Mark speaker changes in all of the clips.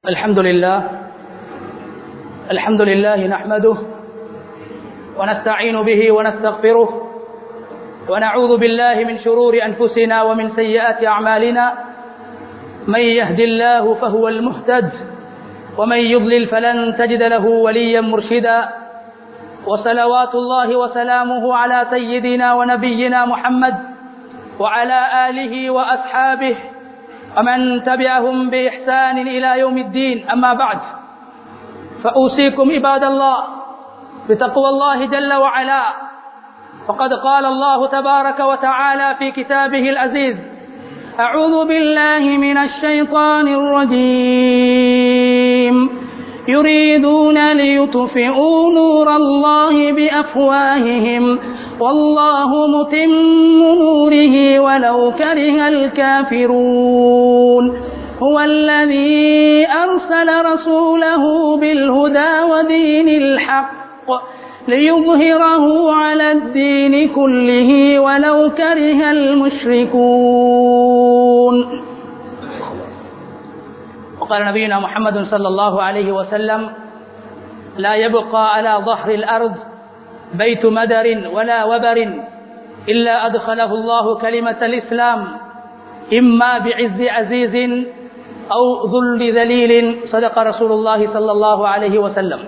Speaker 1: الحمد لله نحمده ونستعين به ونستغفره ونعوذ بالله من شرور أنفسنا ومن سيئات أعمالنا من يهد الله فهو المهتد ومن يضلل فلن تجد له وليا مرشدا وصلوات الله وسلامه على سيدنا ونبينا محمد وعلى آله وأصحابه ومن تبعهم بإحسان إلى يوم الدين. أما بعد، فأوصيكم عباد الله بتقوى الله جل وعلا، وقد قال الله تبارك وتعالى في كتابه العزيز: أعوذ بالله من الشيطان الرجيم يريدون ليطفئوا نور الله بأفواههم والله متم نوره ولو كره الكافرون هو الذي أرسل رسوله بالهدى ودين الحق ليظهره على الدين كله ولو كره المشركون. وقال نبينا محمد صلى الله عليه وسلم: لا يبقى على ظهر الأرض بيت مدر ولا وبر إلا أدخله الله كلمة الإسلام إما بعز عزيز أو ذل ذليل. صدق رسول الله صلى الله عليه وسلم.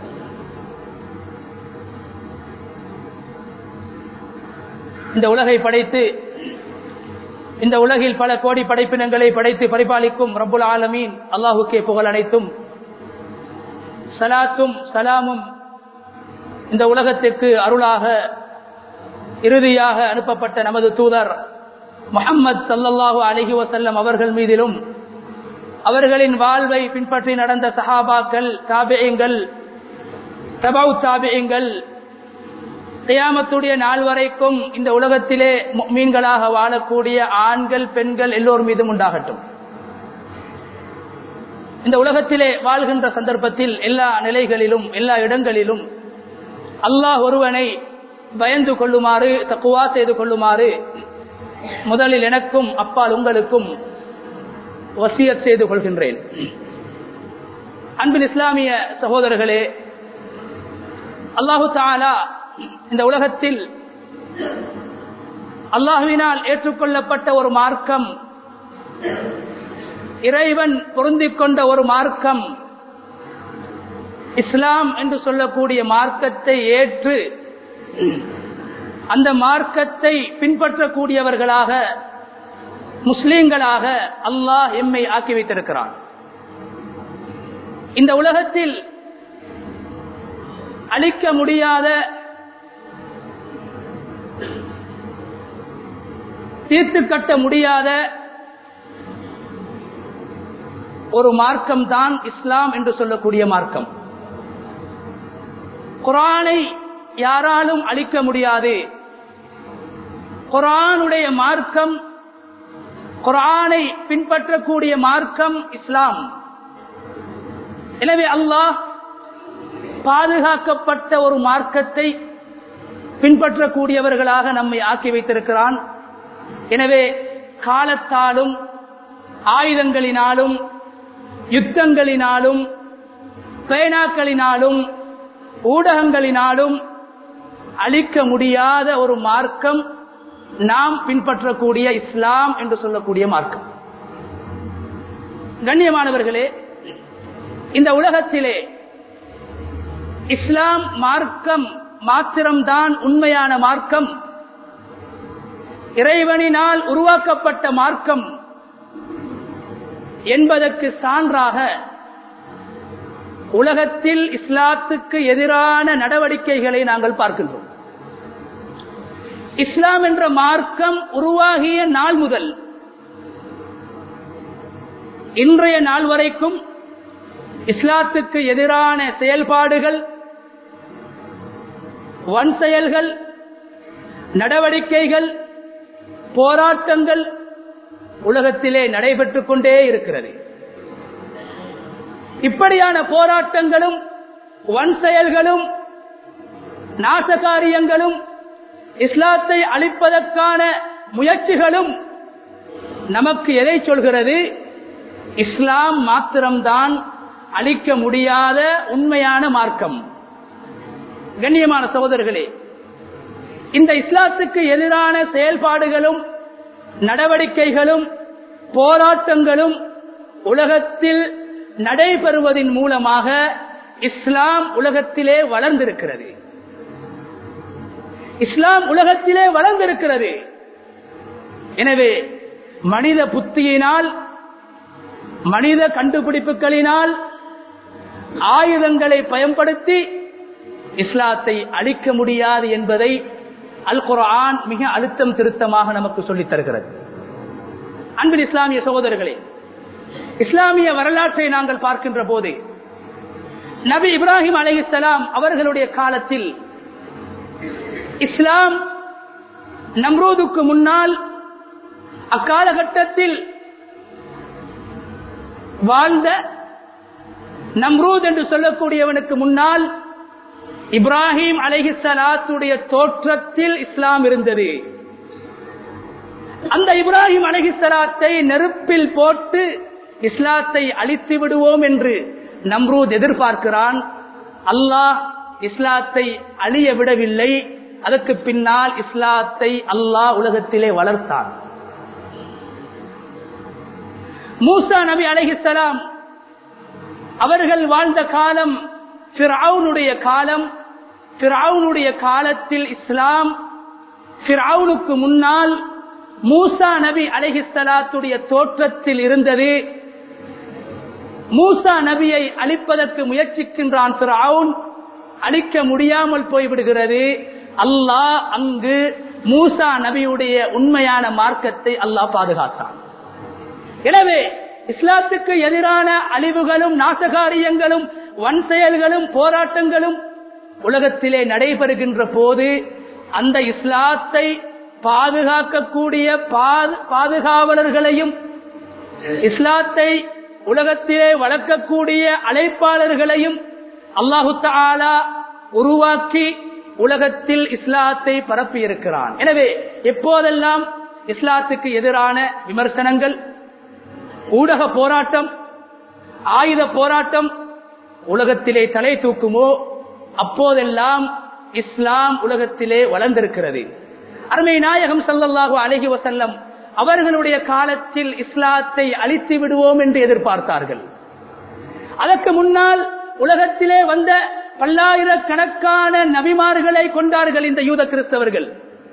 Speaker 1: இந்த உலகை படைத்து இந்த உலகில் பல கோடி படைப்பினங்களை படைத்து பரிபாலிக்கும் ரப்புல் ஆலமீன் அல்லாஹுக்கே புகழ் அனைத்தும். சலாத்தும் சலாமும் இந்த உலகத்திற்கு அருளாக இறுதியாக அனுப்பப்பட்ட நமது தூதர் முஹம்மது ஸல்லல்லாஹு அலைஹி வஸல்லம் அவர்கள் மீதிலும், அவர்களின் வாழ்வை பின்பற்றி நடந்த சஹாபாக்கள், தாபிஈன்கள், தபவு தாபிஈன்கள், கியாமத்துடைய நாள் வரைக்கும் இந்த உலகத்திலே முஃமின்களாக வாழக்கூடிய ஆண்கள், பெண்கள் எல்லோர் மீதும் உண்டாகட்டும். இந்த உலகத்திலே வாழ்கின்ற சந்தர்ப்பத்தில் எல்லா நிலைகளிலும் எல்லா இடங்களிலும் அல்லாஹ் ஒருவனை பயந்து கொள்ளுமாறு, தக்வா செய்து கொள்ளுமாறு முதலில் எனக்கும் அப்பால் உங்களுக்கும் வசியத் செய்து கொள்கின்றேன். அன்பின் இஸ்லாமிய சகோதரர்களே, அல்லாஹு தஆலா இந்த உலகத்தில் அல்லாஹ்வினால் ஏற்றுக்கொள்ளப்பட்ட ஒரு மார்க்கம், இறைவன் பொருந்திக் கொண்ட ஒரு மார்க்கம், இஸ்லாம் என்று சொல்லக்கூடிய மார்க்கத்தை ஏற்று அந்த மார்க்கத்தை பின்பற்றக்கூடியவர்களாக, முஸ்லிம்களாக அல்லாஹ் எம்மை ஆக்கி வைத்திருக்கிறான். இந்த உலகத்தில் அழிக்க முடியாத, தீர்த்து கட்ட முடியாத ஒரு மார்க்கம் தான் இஸ்லாம் என்று சொல்லக்கூடிய மார்க்கம். குர்ஆனை யாராலும் அழிக்க முடியாது. குர்ஆனுடைய மார்க்கம், குர்ஆனை பின்பற்றக்கூடிய மார்க்கம் இஸ்லாம். எனவே அல்லாஹ் பாதுகாக்கப்பட்ட ஒரு மார்க்கத்தை பின்பற்றக்கூடியவர்களாக நம்மை ஆக்கி வைத்திருக்கிறான். எனவே காலத்தாலும் ஆயுதங்களினாலும் யுத்தங்களினாலும் பேனாக்களினாலும் ஊடகங்களினாலும் அழிக்க முடியாத ஒரு மார்க்கம் நாம் பின்பற்றக்கூடிய இஸ்லாம் என்று சொல்லக்கூடிய மார்க்கம். கண்ணியமானவர்களே, இந்த உலகத்திலே இஸ்லாம் மார்க்கம் மாத்திரம்தான் உண்மையான மார்க்கம், இறைவனினால் உருவாக்கப்பட்ட மார்க்கம் என்பதற்கு சான்றாக உலகத்தில் இஸ்லாத்துக்கு எதிரான நடவடிக்கைகளை நாங்கள் பார்க்கின்றோம். இஸ்லாம் என்ற மார்க்கம் உருவாகிய நாள் முதல் இன்றைய நாள் வரைக்கும் இஸ்லாத்துக்கு எதிரான செயல்பாடுகள், வன் செயல்கள், நடவடிக்கைகள், போராட்டங்கள் உலகத்திலே நடைபெற்றுக் கொண்டே இருக்கிறது. இப்படியான போராட்டங்களும் வன் செயல்களும் நாசகாரியங்களும் இஸ்லாத்தை அழிப்பதற்கான முயற்சிகளும் நமக்கு எதை சொல்கிறது? இஸ்லாம் மாத்திரம்தான் அழிக்க முடியாத உண்மையான மார்க்கம். கண்ணியமான சகோதரர்களே, இந்த இஸ்லாத்துக்கு எதிரான செயல்பாடுகளும் நடவடிக்கைகளும் போராட்டங்களும் உலகத்தில் நடைபெறுவதன் மூலமாக இஸ்லாம் உலகத்திலே வளர்ந்திருக்கிறது. இஸ்லாம் உலகத்திலே வளர்ந்திருக்கிறது. எனவே மனித புத்தியினால், மனித கண்டுபிடிப்புகளினால், ஆயுதங்களை பயன்படுத்தி இஸ்லாத்தை அழிக்க முடியாது என்பதை அல் குர்ஆன் மிக அழுத்தம் திருத்தமாக நமக்கு சொல்லித் தருகிறது. அன்பில் இஸ்லாமிய சகோதரர்களே, இஸ்லாமிய வரலாற்றை நாங்கள் பார்க்கின்ற போது நபி இப்ராஹிம் அலைஹிஸ்ஸலாம் அவர்களுடைய காலத்தில் இஸ்லாம் நம்ரூதுக்கு முன்னால் அக்காலகட்டத்தில் வாழ்ந்த நம்ரூத் என்று சொல்லக்கூடியவனுக்கு முன்னால் இப்ராஹிம் அலைஹிஸ்ஸலாத்துடைய தோற்றத்தில் இஸ்லாம் இருந்தது. அந்த இப்ராஹிம் அலைஹிஸ்ஸலாத்தை நெருப்பில் போட்டு இஸ்லாத்தை அழித்து விடுவோம் என்று நம்ரூத் எதிர்பார்க்கிறான். அல்லாஹ் இஸ்லாத்தை அழிய விடவில்லை. அதற்கு பின்னால் இஸ்லாத்தை அல்லாஹ் உலகத்திலே வளர்த்தான். மூசா நபி அலைஹிஸ்ஸலாம் அவர்கள் வாழ்ந்த காலம் ஃபிர்அவுனுடைய காலம். ஃபிர்அவுனுடைய காலத்தில் இஸ்லாம் ஃபிர்அவுனுக்கு முன்னால் மூசா நபி அலைஹிஸ்ஸலாத்துடைய தோற்றத்தில் இருந்தது. மூசா நபியை அழிப்பதற்கு முயற்சிக்கின்றான் ஃபிர்அவுன். அழிக்க முடியாமல் போய்விடுகிறது. அல்லாஹ் அங்கு மூசா நபியுடைய உண்மையான மார்க்கத்தை அல்லாஹ் பாதுகாத்தான். எனவே இஸ்லாத்துக்கு எதிரான அழிவுகளும் நாசகாரியங்களும் வன் செயல்களும் போராட்டங்களும் உலகத்திலே நடைபெறுகின்ற போது அந்த இஸ்லாத்தை பாதுகாக்கக்கூடிய பாதுகாவலர்களையும் இஸ்லாத்தை உலகத்திலே வளர்க்கக்கூடிய அழைப்பாளர்களையும் அல்லாஹு தஆலா உருவாக்கி உலகத்தில் இஸ்லாத்தை பரப்பி இருக்கிறான். எனவே எப்போதெல்லாம் இஸ்லாத்துக்கு எதிரான விமர்சனங்கள், ஊடக போராட்டம், ஆயுத போராட்டம் உலகத்திலே தலை தூக்குமோ அப்போதெல்லாம் இஸ்லாம் உலகத்திலே வளர்ந்திருக்கிறது. அருமை நாயகம் ஸல்லல்லாஹு அலைஹி வஸல்லம் அவர்களுடைய காலத்தில் இஸ்லாத்தை அழித்து விடுவோம் என்று எதிர்பார்த்தார்கள். அதற்கு முன்னால் உலகத்திலே வந்த பல்லாயிரக்கணக்கான நபிமார்களை கொண்டார்கள் இந்த யூத கிறிஸ்தவர்கள்.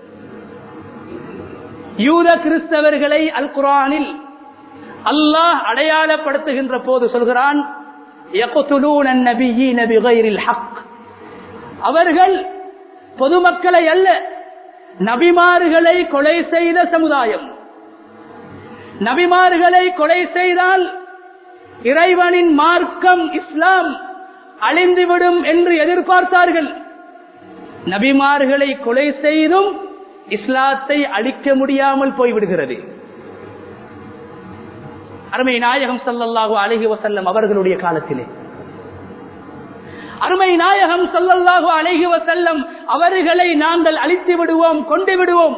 Speaker 1: யூத கிறிஸ்தவர்களை அல் குர்ஆனில் அல்லாஹ் அடையாளப்படுத்துகின்ற போது சொல்கிறான், யக்துலூன அன்-நபிய்யீன பிகைரில் ஹக். அவர்கள் பொதுமக்களை அல்ல, நபிமார்களை கொலை செய்த சமுதாயம். நபிமார்களை கொலை செய்தால் இறைவனின் மார்க்கம் இஸ்லாம் அழிந்துவிடும் என்று எதிர்பார்த்தார்கள். நபிமார்களை கொலை செய்தும் இஸ்லாத்தை அழிக்க முடியாமல் போய்விடுகிறது. அருமை நாயகம் ஸல்லல்லாஹு அலைஹி வஸல்லம் அவர்களுடைய காலத்திலே அருமை நாயகம் ஸல்லல்லாஹு அலைஹி வஸல்லம் அவர்களை நாங்கள் அழித்து விடுவோம், கொண்டு விடுவோம்.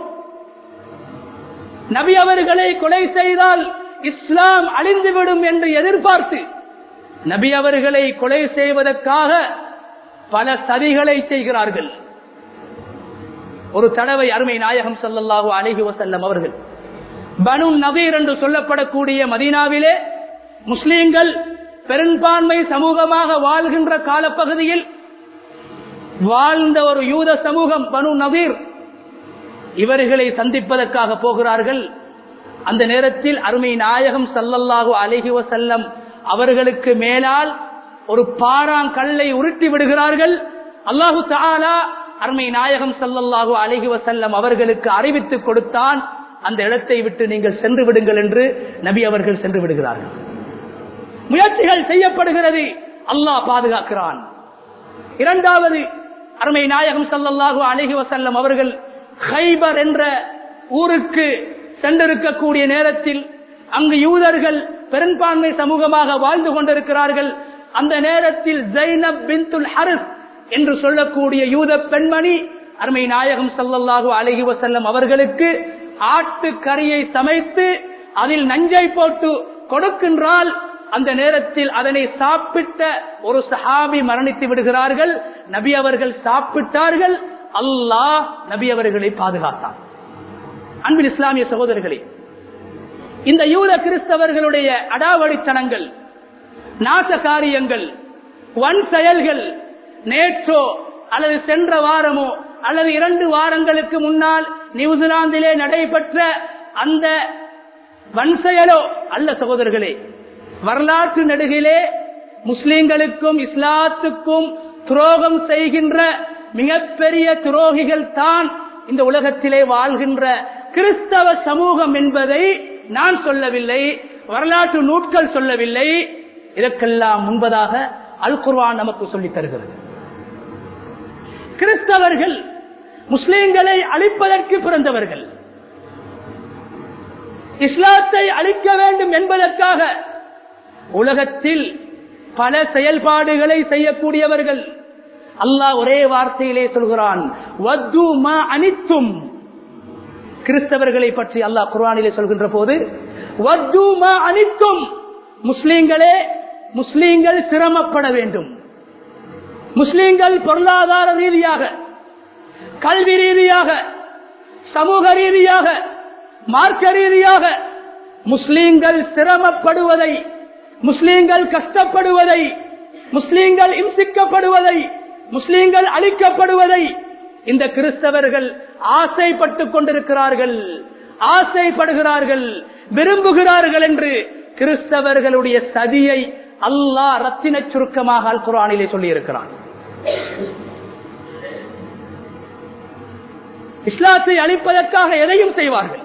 Speaker 1: நபி அவர்களை கொலை செய்தால் இஸ்லாம் அழிந்துவிடும் என்று எதிர்பார்த்து நபி அவர்களை கொலை செய்வதற்காக பல சதிகளை செய்கிறார்கள். ஒரு தடவை அருமை நாயகம் ஸல்லல்லாஹு அலைஹி வஸல்லம் அவர்கள் பனு நதீர் என்று சொல்லப்படக்கூடிய மதீனாவிலே முஸ்லிம்கள் பெரும்பான்மை சமூகமாக வாழ்கின்ற காலப்பகுதியில் வாழ்ந்த ஒரு யூத சமூகம் பனு நதீர், இவர்களை சந்திப்பதற்காக போகிறார்கள். அந்த நேரத்தில் அருமை நாயகம் ஸல்லல்லாஹு அலைஹி வஸல்லம் அவர்களுக்கு மேலால் ஒரு பாறாங்கல்லை உருட்டி விடுகிறார்கள். அல்லாஹு தஆலா அருமை நாயகம் ஸல்லல்லாஹு அலைஹி வஸல்லம் அவர்களுக்கு அறிவித்துக் கொடுத்தான், அந்த இடத்தை விட்டு நீங்கள் சென்று விடுங்கள் என்று. நபி அவர்கள் சென்று விடுகிறார்கள். முயற்சிகள் செய்யப்படுகிறது, அல்லாஹ் பாதுகாக்கிறான். இரண்டாவது, அருமை நாயகம் ஸல்லல்லாஹு அலைஹி வஸல்லம் அவர்கள் கைபர் என்ற ஊருக்கு சென்றிருக்கக்கூடிய நேரத்தில் அங்கு யூதர்கள் பெரும்பான்மை சமூகமாக வாழ்ந்து கொண்டிருக்கிறார்கள். அந்த நேரத்தில் ஜைனப் பின்துல் ஹரிஸ் என்று சொல்லக்கூடிய யூத பெண்மணி அருமை நாயகம் ஸல்லல்லாஹு அலைஹி வஸல்லம் அவர்களுக்கு ஆட்டு கறியை சமைத்து அதில் நஞ்சை போட்டு கொடுக்கின்றால் அந்த நேரத்தில் அதனை சாப்பிட்ட ஒரு சஹாபி மரணித்து விடுகிறார்கள். நபி அவர்கள் சாப்பிட்டார்கள். அல்லாஹ் நபி அவர்களை பாதுகாத்தார். அன்பின் இஸ்லாமிய சகோதரர்களே, இந்த யூத கிறிஸ்தவர்களுடைய அடாவடித்தனங்கள், நாச காரியங்கள், வன் செயல்கள் நேற்றோ அல்லது சென்ற வாரமோ அல்லது 2 வாரங்களுக்கு முன்னால் நியூசிலாந்திலே நடைபெற்ற அந்த வன் செயலோ அல்ல சகோதரர்களே. வரலாற்று நெடுகிலே முஸ்லிம்களுக்கும் இஸ்லாத்துக்கும் துரோகம் செய்கின்ற மிகப்பெரிய துரோகிகள் தான் இந்த உலகத்திலே வாழ்கின்ற கிறிஸ்தவ சமூகம் என்பதை நான் சொல்லவில்லை, வரலாற்று நூட்கள் சொல்லவில்லை. இதற்கெல்லாம் முன்பதாக அல் குர்ஆன் நமக்கு சொல்லித் தருகிறது. கிறிஸ்தவர்கள் முஸ்லிம்களை அழிப்பதற்கு பிறந்தவர்கள், இஸ்லாத்தை அழிக்க வேண்டும் என்பதற்காக உலகத்தில் பல செயல்பாடுகளை செய்யக்கூடியவர்கள். அல்லாஹ் ஒரே வார்த்தையிலே சொல்கிறான், வத்து மா அனித்தும். கிறிஸ்தவர்களை பற்றி அல்லாஹ் குர்ஆனிலே சொல்கின்ற போது வத்து மா அனித்தும், முஸ்லிம்களே, முஸ்லிம்கள் சிரமப்பட வேண்டும். முஸ்லிம்கள் பொருளாதார ரீதியாக, கல்வி ரீதியாக, சமூக ரீதியாக, மார்க்க ரீதியாக முஸ்லிம்கள் சிரமப்படுவதை, முஸ்லிம்கள் கஷ்டப்படுவதை, முஸ்லிம்கள் இம்சிக்கப்படுவதை, முஸ்லிம்கள் அழிக்கப்படுவதை இந்த கிறிஸ்தவர்கள் ஆசைப்பட்டுக் கொண்டிருக்கிறார்கள், ஆசைப்படுகிறார்கள், விரும்புகிறார்கள் என்று கிறிஸ்தவர்களுடைய சதியை அல்லாஹ் ரத்தின சுருக்கமாக அல் குர்ஆனிலே சொல்லி இருக்கிறான். இஸ்லாத்தை அழிப்பதற்காக எதையும் செய்வார்கள்.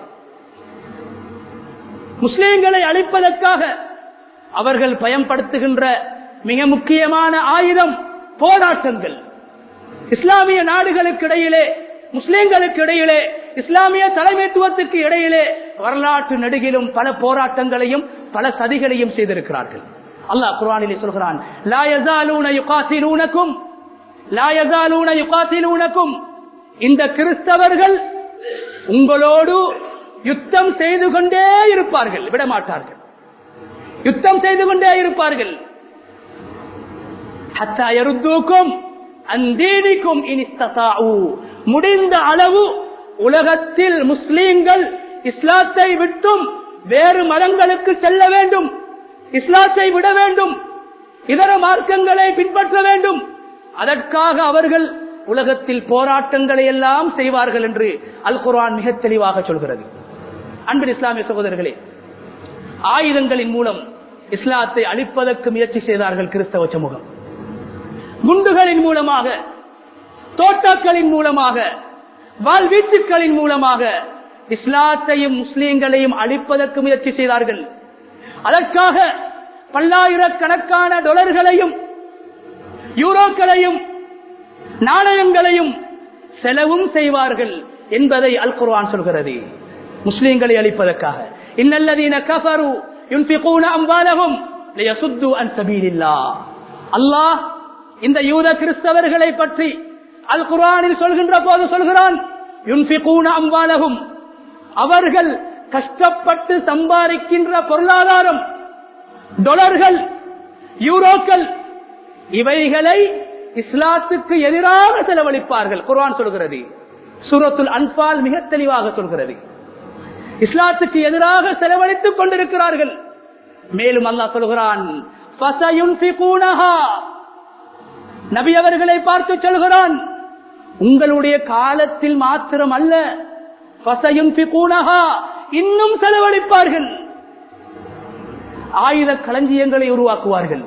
Speaker 1: முஸ்லிம்களை அழிப்பதற்காக அவர்கள் பயன்படுத்துகின்ற மிக முக்கியமான ஆயுதம் போராட்டங்கள். இஸ்லாமிய நாடுகளுக்கு இடையிலே, முஸ்லிம்களுக்கு இடையிலே, இஸ்லாமிய தலைமைத்துவத்துக்கு இடையிலே வரலாற்று நெடுகிலும் பல போராட்டங்களையும் பல சதிகளையும் செய்திருக்கிறார்கள். அல்லாஹ் குர்ஆனிலே சொல்கிறான், லா யஸாலூன யுகாத்திலூனகும், லா யஸாலூன யுகாத்திலூனகும். இந்த கிறிஸ்தவர்கள் உங்களோடு யுத்தம் செய்து கொண்டே இருப்பார்கள், விடமாட்டார்கள், யுத்தம் செய்து கொண்டே இருப்பார்கள். ஹத்தா யருத்தூக்கும் அன் தீனிக்கும் இன் இஸ்ததாஉ. முடிந்த அளவு உலகத்தில் முஸ்லிம்கள் இஸ்லாத்தை விட்டும் வேறு மதங்களுக்கு செல்ல வேண்டும், இஸ்லாத்தை விட வேண்டும், இதர மார்க்கங்களை பின்பற்ற வேண்டும். அதற்காக அவர்கள் உலகத்தில் போராட்டங்களை எல்லாம் செய்வார்கள் என்று அல் குர்ஆன் மிக தெளிவாக சொல்கிறது. அன்பின் இஸ்லாமிய சகோதரர்களே, ஆயுதங்களின் மூலம் இஸ்லாத்தை அழிப்பதற்கு முயற்சி செய்தார்கள் கிறிஸ்தவ சமூகம். குண்டுகளின் மூலமாக, தோட்டாக்களின் மூலமாக, வாழ்வீச்சுக்களின் மூலமாக இஸ்லாத்தையும் முஸ்லிம்களையும் அழிப்பதற்கு முயற்சி செய்தார்கள். அதற்காக பல்லாயிரக்கணக்கான டாலர்களையும் யூரோக்களையும் நாணயங்களையும் செலவும் செய்வார்கள் என்பதை அல் குர்ஆன் சொல்கிறது. முஸ்லிம்களை அழிப்பதற்காக இன்னல்லதீன கஃபரு யுன்ஃபிகூன அம்வாலஹும் லியசுத்து அன் சபீலில்லாஹ். அல்லாஹ் இந்த யூத கிறிஸ்தவர்களை பற்றி அல் குர்ஆனில் சொல்கின்ற போது சொல்கிறான், யுன்ஃபிகூன அம்வாலஹும், அவர்கள் கஷ்டப்பட்டு சம்பாதிக்கின்ற பொருளாதாரம், டாலர்கள், யூரோக்கள், இவைகளை இஸ்லாத்துக்கு எதிராக செலவழிப்பார்கள். குர்ஆன் சொல்கிறது, சூரத்துல் அன்பால் மிக தெளிவாக சொல்கிறது, இஸ்லாத்துக்கு எதிராக செலவழித்துக் கொண்டிருக்கிறார்கள். மேலும் அல்லாஹ் சொல்கிறான், ஃபஸயுன்ஃபிகூனஹா, நபி அவர்களை பார்த்து சொல்கிறான், உங்களுடைய காலத்தில் மாத்திரம் அல்ல, ஃபஸயுன்ஃபிகூனஹா, இன்னும் செலவழிப்பார்கள். ஆயுத களஞ்சியங்களை உருவாக்குவார்கள்,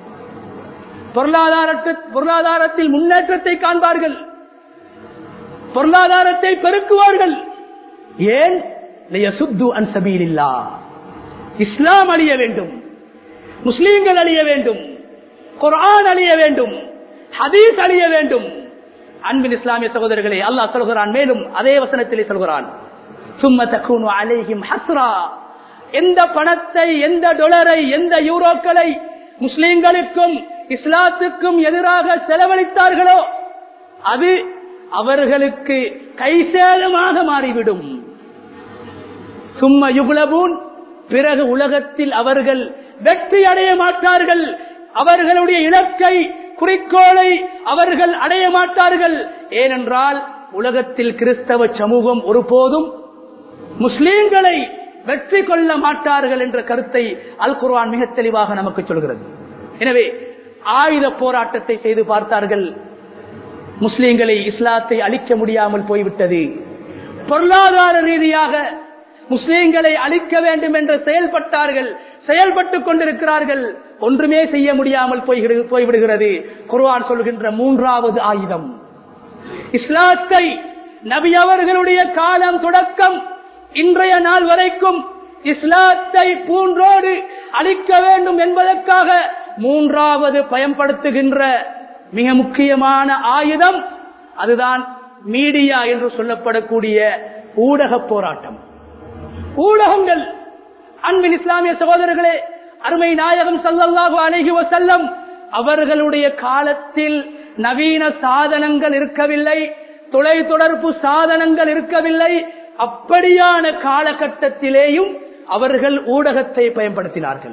Speaker 1: பொருளாதாரத்தில் முன்னேற்றத்தை காண்பார்கள், பொருளாதாரத்தை பெருக்குவார்கள். ஏன்? லியசுத்து அன் சபீலில்லாஹ், இஸ்லாம் அழிய வேண்டும், முஸ்லிம்கள் அழிய வேண்டும், குர்ஆன் அழிய வேண்டும், ஹதீஸ் அழிய வேண்டும். அன்பின் இஸ்லாமிய சகோதரர்களே, அல்லாஹ் சொல்கிறான், மேலும் அதே வசனத்திலே சொல்கிறான், சும்ம தகூனு அலைஹிம் ஹஸ்ரா, எந்த பணத்தை, எந்த டாலரை, எந்த யூரோக்களை முஸ்லிம்களுக்கும் இஸ்லாத்துக்கும் எதிராக செலவழித்தார்களோ அது அவர்களுக்கு கைசேதமாக மாறிவிடும். சும்ம யுக்லபூன், பிறகு உலகத்தில் அவர்கள் வெற்றி அடைய மாட்டார்கள். அவர்களுடைய இலக்கை, குறிக்கோளை அவர்கள் அடைய மாட்டார்கள். ஏனென்றால் உலகத்தில் கிறிஸ்தவ சமூகம் ஒருபோதும் முஸ்லிம்களை வெற்றி கொள்ள மாட்டார்கள் என்ற கருத்தை அல் குர்ஆன் மிக தெளிவாக நமக்கு சொல்கிறது. எனவே ஆயுத போராட்டத்தை செய்து பார்த்தார்கள். முஸ்லிம்களை, இஸ்லாத்தை அழிக்க முடியாமல் போய்விட்டது. பொருளாதார ரீதியாக முஸ்லிம்களை அழிக்க வேண்டும் என்று செயல்பட்டார்கள், செயல்பட்டுக் கொண்டிருக்கிறார்கள். ஒன்றுமே செய்ய முடியாமல் போய்விடுகிறது. குர்ஆன் சொல்கின்ற மூன்றாவது ஆயுதம், இஸ்லாத்தை நபி அவர்களுடைய காலம் தொடக்கம் இன்றைய நாள் வரைக்கும் இஸ்லாத்தை பூண்டோடு அழிக்க வேண்டும் என்பதற்காக மூன்றாவது பயன்படுத்துகின்ற மிக முக்கியமான ஆயுதம் அதுதான் மீடியா என்று சொல்லப்படக்கூடிய ஊடக போராட்டம். ஊடகங்கள், அன்பின் இஸ்லாமிய சகோதரர்களே, அருமை நாயகம் ஸல்லல்லாஹு அலைஹி வஸல்லம் அவர்களுடைய காலத்தில் நவீன சாதனங்கள் இருக்கவில்லை, தொலைத்தொடர்பு சாதனங்கள் இருக்கவில்லை. அப்படியான காலகட்டத்திலேயும் அவர்கள் ஊடகத்தை பயன்படுத்தினார்கள்.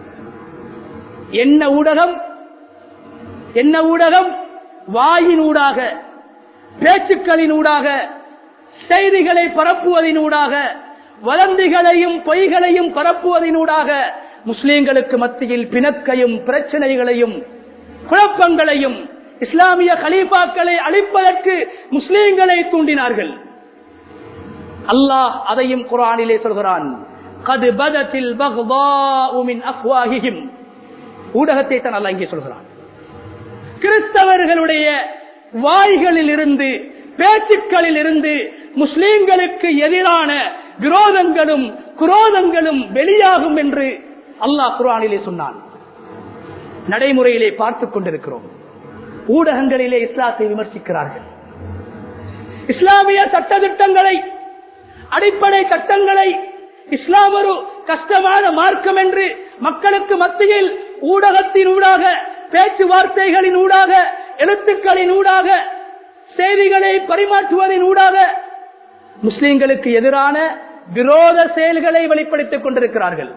Speaker 1: என்ன ஊடகம்? என்ன ஊடகம்? வாயினூடாக, பேச்சுக்களினூடாக, செய்திகளை பரப்புவதனூடாக, வதந்திகளையும் பொய்களையும் பரப்புவதனூடாக முஸ்லிம்களுக்கு மத்தியில் பிணக்கையும் பிரச்சனைகளையும் குழப்பங்களையும் இஸ்லாமிய கலீஃபாக்களை அழிப்பதற்கு முஸ்லிம்களை தூண்டினார்கள். அல்லாஹ் அதையும் குர்ஆனிலே சொல்கிறான். قد بدت البغضاء من افواههم. ஊடகத்தை தான் அல்லாஹ் இங்கே சொல்கிறான். கிறிஸ்தவர்களுடைய வாய்களில் இருந்து, பேச்சுக்களில் இருந்து முஸ்லிம்களுக்கு எதிரான விரோதங்களும் குரோதங்களும் வெளியாகும் என்று அல்லாஹ் குர்ஆனிலே சொன்னான். நடைமுறையிலே பார்த்துக் கொண்டிருக்கிறோம். ஊடகங்களிலே இஸ்லாத்தை விமர்சிக்கிறார்கள். இஸ்லாமிய சட்டதிட்டங்களை, அடிப்படை சட்டங்களை, இஸ்லாம் ஒரு கஷ்டமான மார்க்கம் என்று மக்களுக்கு மத்தியில் ஊடகத்தினூடாக, பேச்சுவார்த்தைகளின் ஊடாக, எழுத்துக்களின் ஊடாக, செய்திகளை பரிமாற்றுவதன் ஊடாக முஸ்லிம்களுக்கு எதிரான விரோத செயல்களை வெளிப்படுத்திக் கொண்டிருக்கிறார்கள்.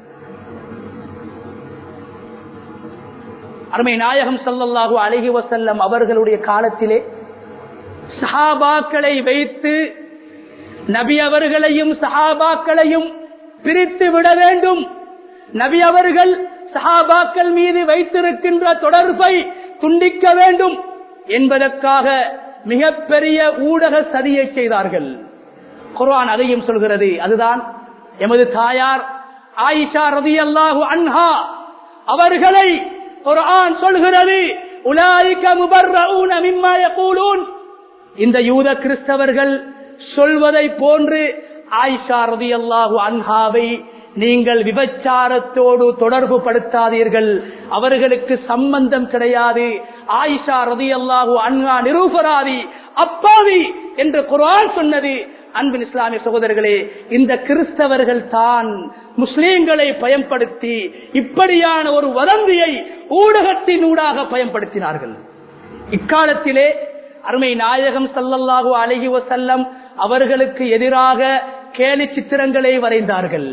Speaker 1: அருமை நாயகம் ஸல்லல்லாஹு அலைஹி வஸல்லம் அவர்களுடைய காலத்திலே சஹாபாக்களை வைத்து நபி அவர்களையும் சஹாபாக்களையும் பிரித்து விட வேண்டும், நபி அவர்கள் சஹாபாக்கள் மீது வைத்திருக்கின்ற தொடர்பை துண்டிக்க வேண்டும் என்பதற்காக மிகப்பெரிய ஊடக சதியை செய்தார்கள். குர்ஆன் அதையும் சொல்கிறது. அதுதான் எமது தாயார் ஆயிஷா ரலியல்லாஹு அன்ஹா அவர்களை குர்ஆன் சொல்கிறது, உலாயிக முபர்ரஊன மிம்மா யகூலூன். இந்த யூத கிறிஸ்தவர்கள் சொல்வதை போன்று ஆயிஷா ரலியல்லாஹு அன்ஹாவை நீங்கள் விபச்சாரத்தோடு தொடர்பு படுத்தாதீர்கள், அவர்களுக்கு சம்பந்தம் கிடையாது. ஆயிஷா ரலியல்லாஹு அன்ஹா நிரூபராதி, அப்பாவி என்று குர்ஆன் சொன்னது. அன்பின் இஸ்லாமிய சகோதரர்களே, இந்த கிறிஸ்தவர்கள் தான் முஸ்லிம்களை பயன்படுத்தி இப்படியான ஒரு வதந்தியை ஊடகத்தினூடாக பயன்படுத்தினார்கள். இக்காலத்திலே அருமை நாயகம் ஸல்லல்லாஹு அலைஹி வஸல்லம் அவர்களுக்கு எதிராக கேலி சித்திரங்களை வரைந்தார்கள்.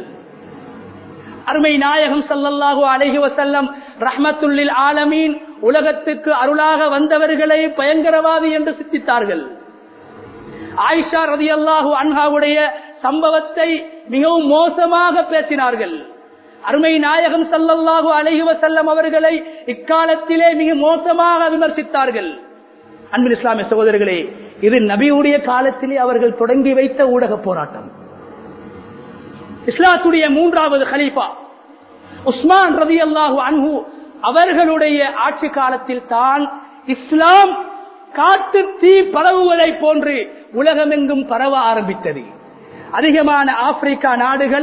Speaker 1: அருமை நாயகம் ஸல்லல்லாஹு அலைஹி வஸல்லம் ரஹ்மத்துல் லில் ஆலமீன், உலகத்துக்கு அருளாக வந்தவர்களை பயங்கரவாதி என்று சித்தித்தார்கள். ஆயிஷா ரலியல்லாஹு அன்ஹாவுடைய சம்பவத்தை மிகவும் மோசமாக பேசினார்கள். அருமை நாயகம் ஸல்லல்லாஹு அலைஹி வஸல்லம் அவர்களை இக்காலத்திலே மிக மோசமாக விமர்சித்தார்கள். அன்பின் இஸ்லாமிய சகோதரர்களே, இது நபியுடைய காலத்திலே அவர்கள் தொடங்கி வைத்த ஊடக போராட்டம். இஸ்லாத்துடைய மூன்றாவது கலீஃபா உஸ்மான் ரலியல்லாஹு அன்ஹு அவர்களுடைய ஆட்சி காலத்தில் தான் இஸ்லாம் காட்டு தீ பரவுவதை போன்று உலகமெங்கும் பரவ ஆரம்பித்தது. அதிகமான ஆப்பிரிக்கா நாடுகள்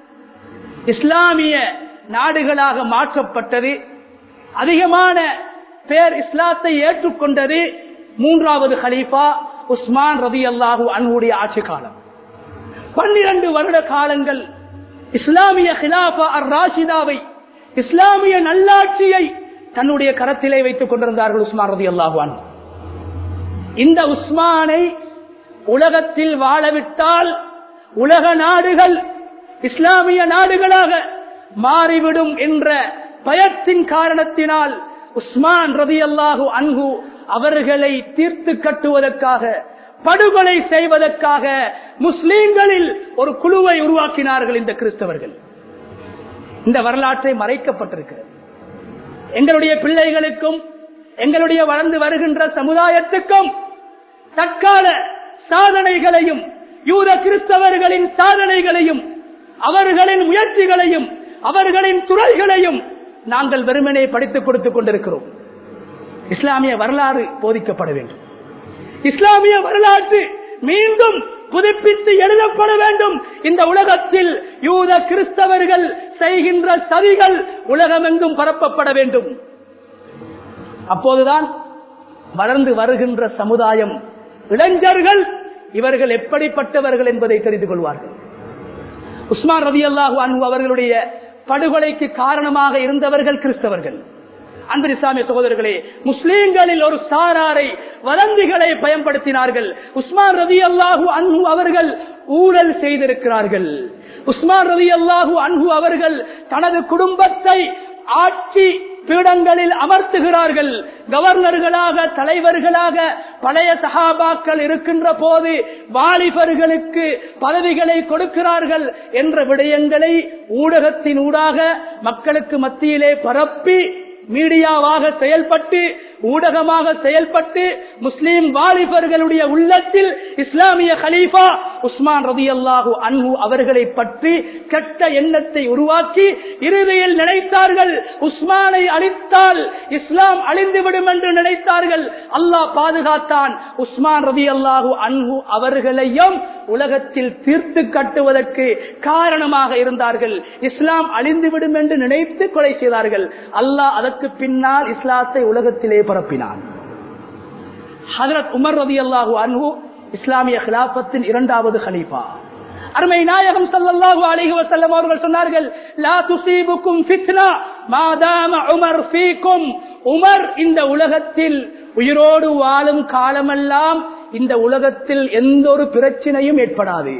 Speaker 1: இஸ்லாமிய நாடுகளாக மாற்றப்பட்டது. அதிகமான பேர் இஸ்லாத்தை ஏற்றுக்கொண்டது மூன்றாவது கலீஃபா உஸ்மான் ரலியல்லாஹு அன்ஹுடைய ஆட்சி காலம். 12 வருட காலங்கள் இஸ்லாமிய கிலாஃபா அர்-ராஷிதாவை, இஸ்லாமிய நல்லாட்சியை தன்னுடைய கரத்திலே வைத்துக் கொண்டிருந்தார்கள் உஸ்மான் ரலியல்லாஹு அன்ஹு. இந்த உஸ்மானை உலகத்தில் வாழவிட்டால் உலக நாடுகள் இஸ்லாமிய நாடுகளாக மாறிவிடும் என்ற பயத்தின் காரணத்தினால் உஸ்மான் ரலியல்லாஹு அன்ஹு அவர்களை தீர்த்து கட்டுவதற்காக, படுகொலை செய்வதற்காக முஸ்லிம்களில் ஒரு குழுவை உருவாக்கினார்கள் இந்த கிறிஸ்தவர்கள். இந்த வரலாற்றை மறைக்கப்பட்டிருக்கிறது. எங்களுடைய பிள்ளைகளுக்கும் எங்களுடைய வளர்ந்து வருகின்ற சமுதாயத்துக்கும் தற்கால சாதனைகளையும் யூத கிறிஸ்தவர்களின் சாதனைகளையும் அவர்களின் முயற்சிகளையும் அவர்களின் துறைகளையும் நாங்கள் வெறுமனே படித்துக் கொடுத்துக் கொண்டிருக்கிறோம். இஸ்லாமிய வரலாறு போதிக்கப்பட வேண்டும். இஸ்லாமிய வரலாற்று மீண்டும் புதுப்பித்து எழுதப்பட வேண்டும். இந்த உலகத்தில் யூத கிறிஸ்தவர்கள் செய்கின்ற சதிகள் உலகமெங்கும் பரப்பப்பட வேண்டும். அப்போதுதான் வளர்ந்து வருகின்ற சமுதாயம், இளைஞர்கள் இவர்கள் எப்படிப்பட்டவர்கள் என்பதை தெரிந்து கொள்வார்கள். உஸ்மான் ரலியல்லாஹு அன்ஹு அவர்களுடைய படுகொலைக்கு காரணமாக இருந்தவர்கள் கிறிஸ்தவர்கள். அன்பு இஸ்லாமிய சகோதரர்களே, முஸ்லிம்களில் ஒரு சாராரை வதந்திகளை பயன்படுத்தினார்கள். உஸ்மான் ரலியல்லாஹு அன்ஹு அவர்கள் ஊழல் செய்திருக்கிறார்கள். உஸ்மான் ரலியல்லாஹு அன்ஹு அவர்கள் தனது குடும்பத்தை ஆட்சி பீடங்களில் அமர்த்துகிறார்கள். கவர்னர்களாக, தலைவர்களாக பழைய சஹாபாக்கள் இருக்கின்ற போது வாலிபர்களுக்கு பதவிகளை கொடுக்கிறார்கள் என்ற விடயங்களை ஊடகத்தின் ஊடாக மக்களுக்கு மத்தியிலே பரப்பி, மீடியாவாக செயல்பட்டு, ஊடகமாக செயல்பட்டு முஸ்லிம் வாலிபர்களுடைய உள்ளத்தில் இஸ்லாமிய கலீஃபா உஸ்மான் ரலியல்லாஹு அன்ஹு அவர்களை பற்றி கெட்ட எண்ணத்தை உருவாக்கி இறுதியில் நினைத்தார்கள், உஸ்மானை அழித்தால் இஸ்லாம் அழிந்துவிடும் என்று நினைத்தார்கள். அல்லாஹ் பாதுகாத்தான். உஸ்மான் ரலியல்லாஹு அன்ஹு அவர்களையும் உலகத்தில் தீர்த்து கட்டுவதற்கு காரணமாக இருந்தார்கள். இஸ்லாம் அழிந்துவிடும் என்று நினைத்து கொலை செய்தார்கள். அல்லாஹ் அதற்கு பின்னால் இஸ்லாத்தை உலகத்திலே பரப்பினான். ஹஜ்ரத் உமர் ரலியல்லாஹு அன்ஹு இஸ்லாமிய கிலாபத்தின் இரண்டாவது கலீஃபா. அருமை நாயகம் ஸல்லல்லாஹு அலைஹி வஸல்லம் அவர்கள் சொன்னார்கள், லா துஸீபுக்கும் ஃபித்னா மா தாம உமர் ஃபீக்கும். உமர் இந்த உலகத்தில் உயிரோடு வாழும் காலமெல்லாம் இந்த உலகத்தில் எந்த ஒரு பிரச்சனையும் ஏற்படாது.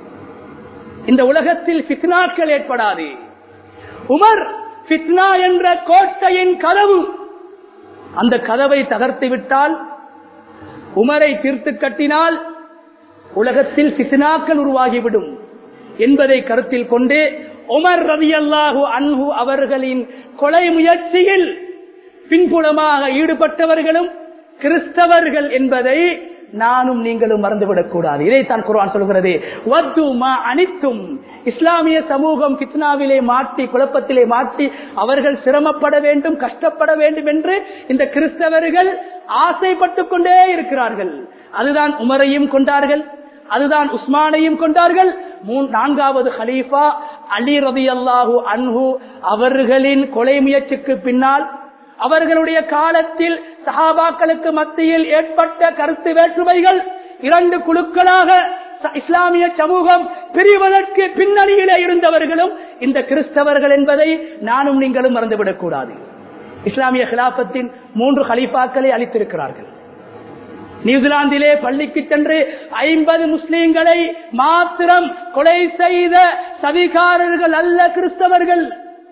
Speaker 1: இந்த உலகத்தில் ஃபித்னாக்கள் ஏற்படாது. உமர் ஃபித்னா என்ற கோட்டையின் கதவு, அந்த கதவை தகர்த்து விட்டால், உமரை தீர்த்து கட்டினால் உலகத்தில் ஃபித்னாக்கள் உருவாகிவிடும் என்பதை கருத்தில் கொண்டு உமர் ரலியல்லாஹு அன்ஹு அவர்களின் கொலை முயற்சியில் பின்புலமாக ஈடுபட்டவர்களும் கிறிஸ்தவர்கள் என்பதை நானும் நீங்களும் மறந்துவிடக் கூடாது. இதைத்தான் குர்ஆன் சொல்கிறது, வத்து மா அனித்தும். இஸ்லாமிய சமூகம் ஃபித்னாவிலே மாட்டி, குழப்பத்திலே மாட்டி அவர்கள் சிரமப்பட வேண்டும், கஷ்டப்பட வேண்டும் என்று இந்த கிறிஸ்தவர்கள் ஆசைப்பட்டுக் கொண்டே இருக்கிறார்கள். அதுதான் உமரையும் கொண்டார்கள், அதுதான் உஸ்மானையும் கொண்டார்கள். நான்காவது கலீஃபா அலி ரலியல்லாஹு அன்ஹு அவர்களின் கொலை முயற்சிக்கு பின்னால் அவர்களுடைய காலத்தில் சஹாபாக்களுக்கு மத்தியில் ஏற்பட்ட கருத்து வேற்றுமைகள், இரண்டு குழுக்களாக இஸ்லாமிய சமூகம் பிரிவதற்கு பின்னணியிலே இருந்தவர்களும் இந்த கிறிஸ்தவர்கள் என்பதை நானும் நீங்களும் மறந்துவிடக் கூடாது. இஸ்லாமிய கிலாபத்தின் 3 கலீஃபாக்களை அளித்திருக்கிறார்கள். நியூசிலாந்திலே பள்ளிக்கு சென்று 50 முஸ்லிம்களை மாத்திரம் கொலை செய்த சதிகாரர்கள் அல்ல கிறிஸ்தவர்கள்.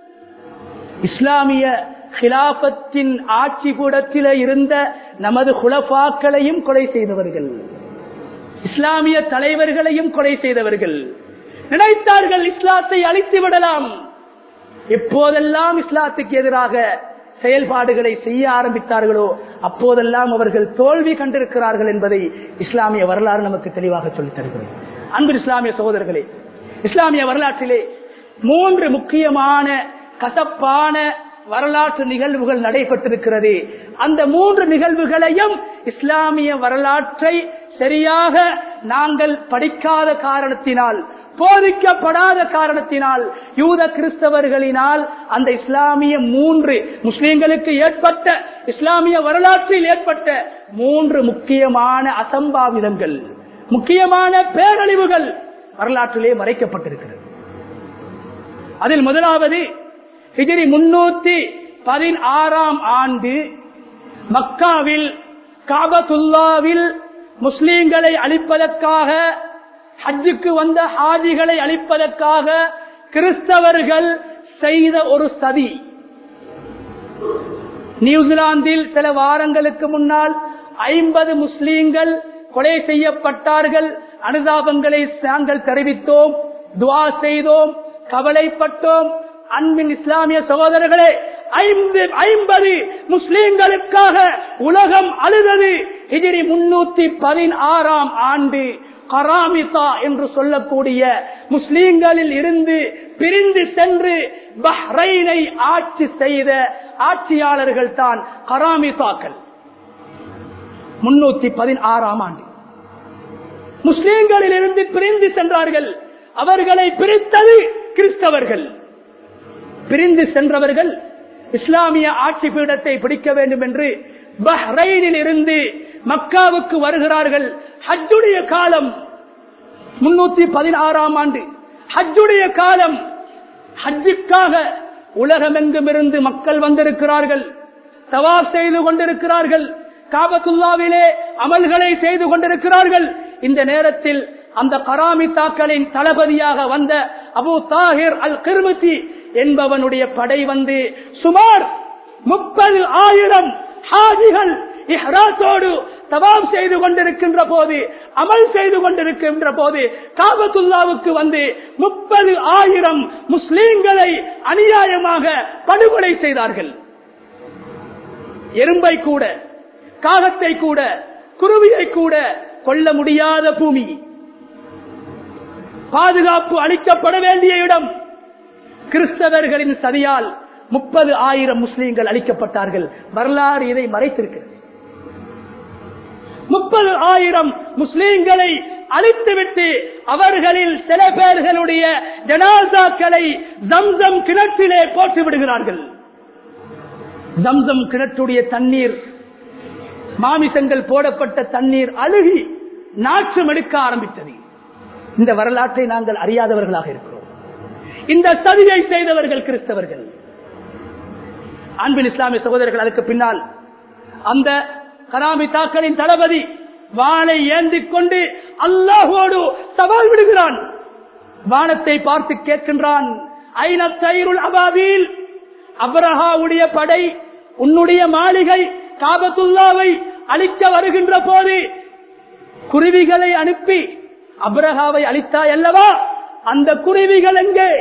Speaker 1: இஸ்லாமிய கிலாபத்தின் ஆட்சி கூடத்திலே இருந்த நமது குலஃபாக்களையும் கொலை செய்தவர்கள், இஸ்லாமிய தலைவர்களையும் கொலை செய்தவர்கள். நினைத்தார்கள் இஸ்லாத்தை அழித்து விடலாம். எப்போதெல்லாம் இஸ்லாத்துக்கு எதிராக செயல்பாடுகளை செய்ய ஆரம்பித்தார்களோ அப்போதெல்லாம் அவர்கள் தோல்வி கண்டிருக்கிறார்கள் என்பதை இஸ்லாமிய வரலாறு நமக்கு தெளிவாக சொல்லித் தருகிறது. அன்பு இஸ்லாமிய சகோதரர்களே, இஸ்லாமிய வரலாற்றிலே 3 முக்கியமான கசப்பான வரலாற்று நிகழ்வுகள் நடைபெற்றிருக்கிறது. அந்த 3 நிகழ்வுகளையும் இஸ்லாமிய வரலாற்றை சரியாக நாங்கள் படிக்காத காரணத்தினால், போதிக்கப்படாத காரணத்தினால், யூத கிறிஸ்தவர்களினால் அந்த இஸ்லாமிய 3 முஸ்லிம்களுக்கு ஏற்பட்ட இஸ்லாமிய வரலாற்றில் ஏற்பட்ட 3 முக்கியமான அசம்பாவிதங்கள், முக்கியமான பேரழிவுகள் வரலாற்றிலே மறைக்கப்பட்டிருக்கிறது. அதில் முதலாவது, ஹிஜ்ரி 316 ஆண்டு மக்காவில் காபத்துல்லாவில் முஸ்லிம்களை அழிப்பதற்காக, ஹஜ்ஜுக்கு வந்த ஹாஜிகளை அழிப்பதற்காக கிறிஸ்தவர்கள் செய்த ஒரு சதி. நியூசிலாந்தில் சில வாரங்களுக்கு முன்னால் 50 முஸ்லீம்கள் கொலை செய்யப்பட்டார்கள். அனுதாபங்களை நாங்கள் தெரிவித்தோம், துஆ செய்தோம், கவலைப்பட்டோம். அன்பின் இஸ்லாமிய சகோதரர்களே, 50 முஸ்லீம்களுக்காக உலகம் அழுதது. ஹிஜ்ரி 316 ஆண்டு கராமிதா என்று சொல்லக்கூடிய முஸ்லீம்களில் இருந்து பிரிந்து சென்று பஹ்ரைனை ஆட்சி செய்த ஆட்சியாளர்கள் தான் கராமிதாக்கள். 316 ஆண்டு முஸ்லீம்களில் இருந்து பிரிந்து சென்றார்கள். அவர்களை பிரித்தது கிறிஸ்தவர்கள். பிரிந்து சென்றவர்கள் இஸ்லாமிய ஆட்சி பீடத்தை பிடிக்க வேண்டும் என்று பஹ்ரைனில் இருந்து மக்காவுக்கு வருகிறார்கள். ஹஜ்ஜுடைய காலம் 316 ஆண்டு ஹஜ்ஜுடைய காலம். ஹஜ்ஜுக்காக உலகமெங்கும் இருந்து மக்கள் வந்திருக்கிறார்கள். தவாப் செய்து கொண்டிருக்கிறார்கள். காபத்துல்லாவிலே அமல்களை செய்து கொண்டிருக்கிறார்கள். இந்த நேரத்தில் அந்த கராமித்தாக்களின் தளபதியாக வந்த அபு தாஹிர் அல் கிர்மதி என்பவனுடைய படை வந்து சுமார் 30,000 ஹாஜிகள் இஹ்ராத்தோடு தவாப் செய்து கொண்டிருக்கின்ற போது, அமல் செய்து கொண்டிருக்கின்ற போது காபத்துல்லாவுக்கு வந்து 30,000 முஸ்லீம்களை அநியாயமாக படுகொலை செய்தார்கள். எறும்பை கூட, காகத்தை கூட, குருவியை கூட கொல்ல முடியாத பூமி, பாதுகாப்பு அளிக்கப்பட வேண்டிய இடம். கிறிஸ்தவர்களின் சதியால் 30,000 முஸ்லீம்கள் அளிக்கப்பட்டார்கள். வரலாறு இதை மறைத்திருக்கிறது. 30,000 முஸ்லீம்களை அழித்துவிட்டு அவர்களில் சில பேர்களுடைய ஜனாசாக்களை ஜம்சம் கிணற்றிலே போட்டு விடுகிறார்கள். ஜம்சம் கிணற்றுடைய தண்ணீர், மாமிசங்கள் போடப்பட்ட தண்ணீர் அழுகி நாற்றம் எடுக்க ஆரம்பித்தது. இந்த வரலாற்றை நாங்கள் அறியாதவர்களாக இருக்கிறோம். இந்த சதியை செய்தவர்கள் கிறிஸ்தவர்கள். அன்பின் இஸ்லாமிய சகோதரர்கள், அதுக்கு பின்னால் அந்த கராமித்தாக்களின் தளபதி வாளை ஏந்திக் கொண்டு அல்லாஹ்வோடு சவால் விடுகிறான். வானத்தை பார்த்து கேட்கின்றான், ஐன தைருல் அபாபீல், அப்ரஹாவுடைய படை உன்னுடைய மாளிகை காபத்துல்லாவை அழிக்க வருகின்ற போது குருவிகளை அனுப்பி அப்ரஹாவை அழித்தாய் அல்லவா? அந்த குருவிகள் எங்கே?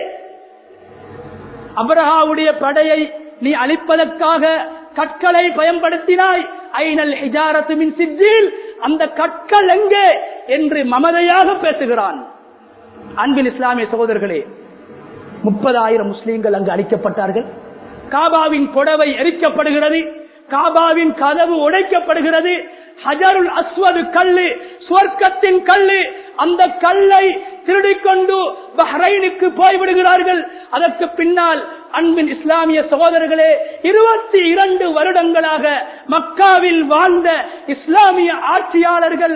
Speaker 1: அப்ரஹாவுடைய படையை நீ அழிப்பதற்காக கற்களை பயன்படுத்தினாய். ஐனல் ஹிஜாரத்து மின் சிஜ்ஜீல், அந்த கற்கள் எங்கே என்று மமதையாக பேசுகிறான். அன்பின் இஸ்லாமிய சகோதரர்களே, 30,000 முஸ்லீம்கள் அங்கு அழிக்கப்பட்டார்கள். காபாவின் புடவை எரிக்கப்படுகிறது. காபாவின் கதவு உடைக்கப்படுகிறது. ஹஜருல் அஸ்வது கல்லு, சுவர்க்கத்தின் கல்லு, அந்த கல்லை திருடிக்கொண்டு பஹ்ரைனுக்கு போய்விடுகிறார்கள். அதற்கு பின்னால் அன்பின் இஸ்லாமிய சகோதரர்களே, 22 வருடங்களாக மக்காவில் வாழ்ந்த இஸ்லாமிய ஆட்சியாளர்கள்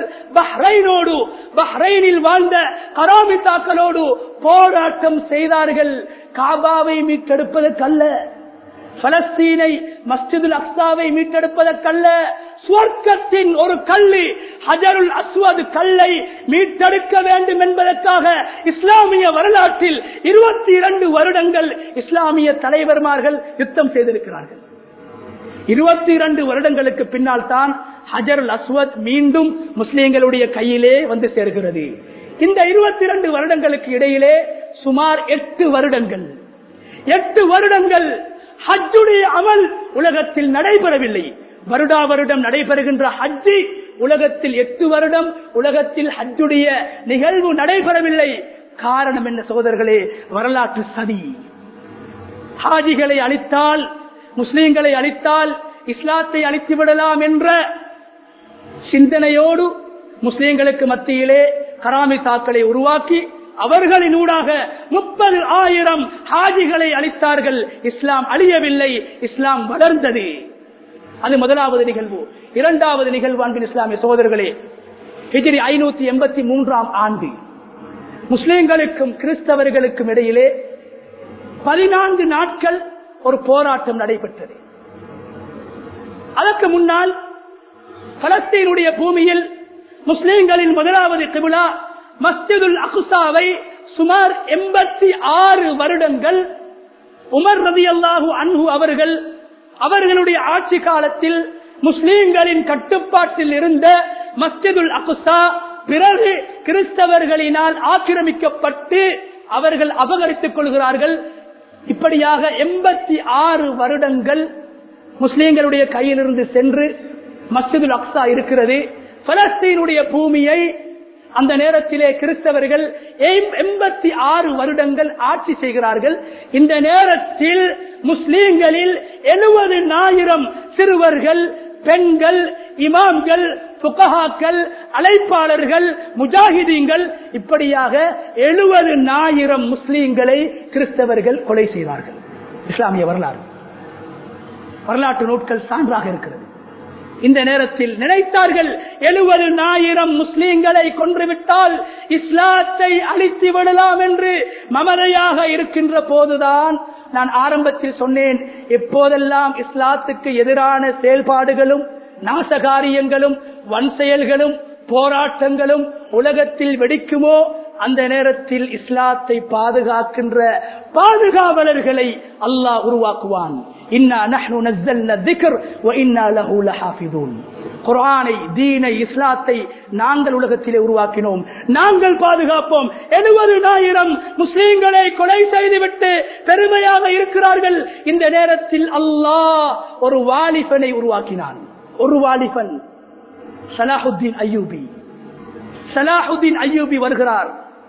Speaker 1: பஹ்ரைனில் வாழ்ந்த கராமித்தாக்களோடு போராட்டம் செய்தார்கள். காபாவை மீட்டெடுப்பதற்கல்ல, பலஸ்தீனை, மஸ்ஜிதுல் அக்ஸாவை மீட்டெடுப்பதற்கல்ல, சுவர்க்கத்தின் ஒரு கல்லு ஹஜருல் அஸ்வது கல்லை மீட்டெடுக்க வேண்டும் என்பதற்காக இஸ்லாமிய வரலாற்றில் 22 வருடங்கள் இஸ்லாமிய தலைவர்மார்கள் யுத்தம் செய்திருக்கிறார்கள். 22 வருடங்களுக்கு பின்னால் தான் ஹஜருல் அஸ்வத் மீண்டும் முஸ்லிம்களுடைய கையிலே வந்து சேர்கிறது. இந்த 22 வருடங்களுக்கு இடையிலே சுமார் 8 வருடங்கள் ஹஜ்ஜுடைய அமல் உலகத்தில் நடைபெறவில்லை. வருடா வருடம் நடைபெறுகின்ற ஹஜ்ஜி உலகத்தில் 8 வருடம் உலகத்தில் ஹஜ்ஜுடைய நிகழ்வு நடைபெறவில்லை. காரணம் என்ன சகோதரர்களே? வரலாற்று சதி. ஹாஜிகளை அழித்தால், முஸ்லிம்களை அழித்தால் இஸ்லாத்தை அழித்து விடலாம் என்ற சிந்தனையோடு முஸ்லிம்களுக்கு மத்தியிலே கராமித்தாக்களை உருவாக்கி அவர்களினூடாக 30,000 ஹாஜிகளை அளித்தார்கள். இஸ்லாம் அழியவில்லை, இஸ்லாம் வளர்ந்தது. அது முதலாவது நிகழ்வு. இரண்டாவது நிகழ்வு அன்பின் இஸ்லாமிய சகோதரர்களே, ஹிஜ்ரி 583 ஆண்டு முஸ்லிம்களுக்கும் கிறிஸ்தவர்களுக்கும் இடையிலே 14 நாட்கள் ஒரு போராட்டம் நடைபெற்றது. அதற்கு முன்னால் பலஸ்தீனுடைய பூமியில் முஸ்லிம்களின் முதலாவது கிபிலா மஸ்ஜிதுல் அக்ஸாவை சுமார் 86 வருடங்கள் உமர் ரலியல்லாஹு அன்ஹு அவர்களுடைய ஆட்சி காலத்தில் முஸ்லிம்களின் கட்டுப்பாட்டில் இருந்த மஸ்ஜிதுல் அக்ஸா பிறகு கிறிஸ்தவர்களினால் ஆக்கிரமிக்கப்பட்டு அவர்கள் அபகரித்துக் கொள்கிறார்கள். இப்படியாக 86 வருடங்கள் முஸ்லிம்களுடைய கையிலிருந்து சென்று மஸ்ஜிதுல் அக்ஸா இருக்கிறது. பலஸ்தீனுடைய பூமியை அந்த நேரத்திலே கிறிஸ்தவர்கள் 86 வருடங்கள் ஆட்சி செய்கிறார்கள். இந்த நேரத்தில் முஸ்லிம்களில் 70,000 சிறுவர்கள், பெண்கள், இமாம்கள், புகஹாக்கள், அழைப்பாளர்கள், முஜாஹிதீன்கள், இப்படியாக 70,000 முஸ்லிம்களை கிறிஸ்தவர்கள் கொலை செய்தார்கள். இஸ்லாமிய வரலாற்று நூட்கள் சான்றாக இருக்கிறது. இந்த நேரத்தில் நினைத்தார்கள் 70,000 முஸ்லிம்களை கொன்றுவிட்டால் இஸ்லாத்தை அழித்து விடலாம் என்று மமதையாக இருக்கின்ற போதுதான் நான் ஆரம்பத்தில் சொன்னேன், எப்போதெல்லாம் இஸ்லாத்துக்கு எதிரான செயல்பாடுகளும் நாசகாரியங்களும் வன் செயல்களும் போராட்டங்களும் உலகத்தில் வெடிக்குமோ அந்த நேரத்தில் இஸ்லாத்தை பாதுகாக்கின்ற பாதுகாவலர்களை அல்லாஹ் உருவாக்குவான். இன்னா நஹ்னு நஸ்ஸல்னா ذிக்ர் வ இன்னா லஹு லஹாஃபிதூன். குர்ஆனை, தீனை, இஸ்லாத்தை நாங்கள் உலகத்திலே உருவாக்கினோம், நாங்கள் பாதுகாப்போம். 70,000 முஸ்லிம்களை கொலை செய்துவிட்டு பெருமையாக இருக்கிறார்கள். இந்த நேரத்தில் அல்லாஹ் ஒரு வாலிபனை உருவாக்கினான். ஒரு வாலிபன் ஸலாஹுத்தீன் அய்யூபி வருகிறார்.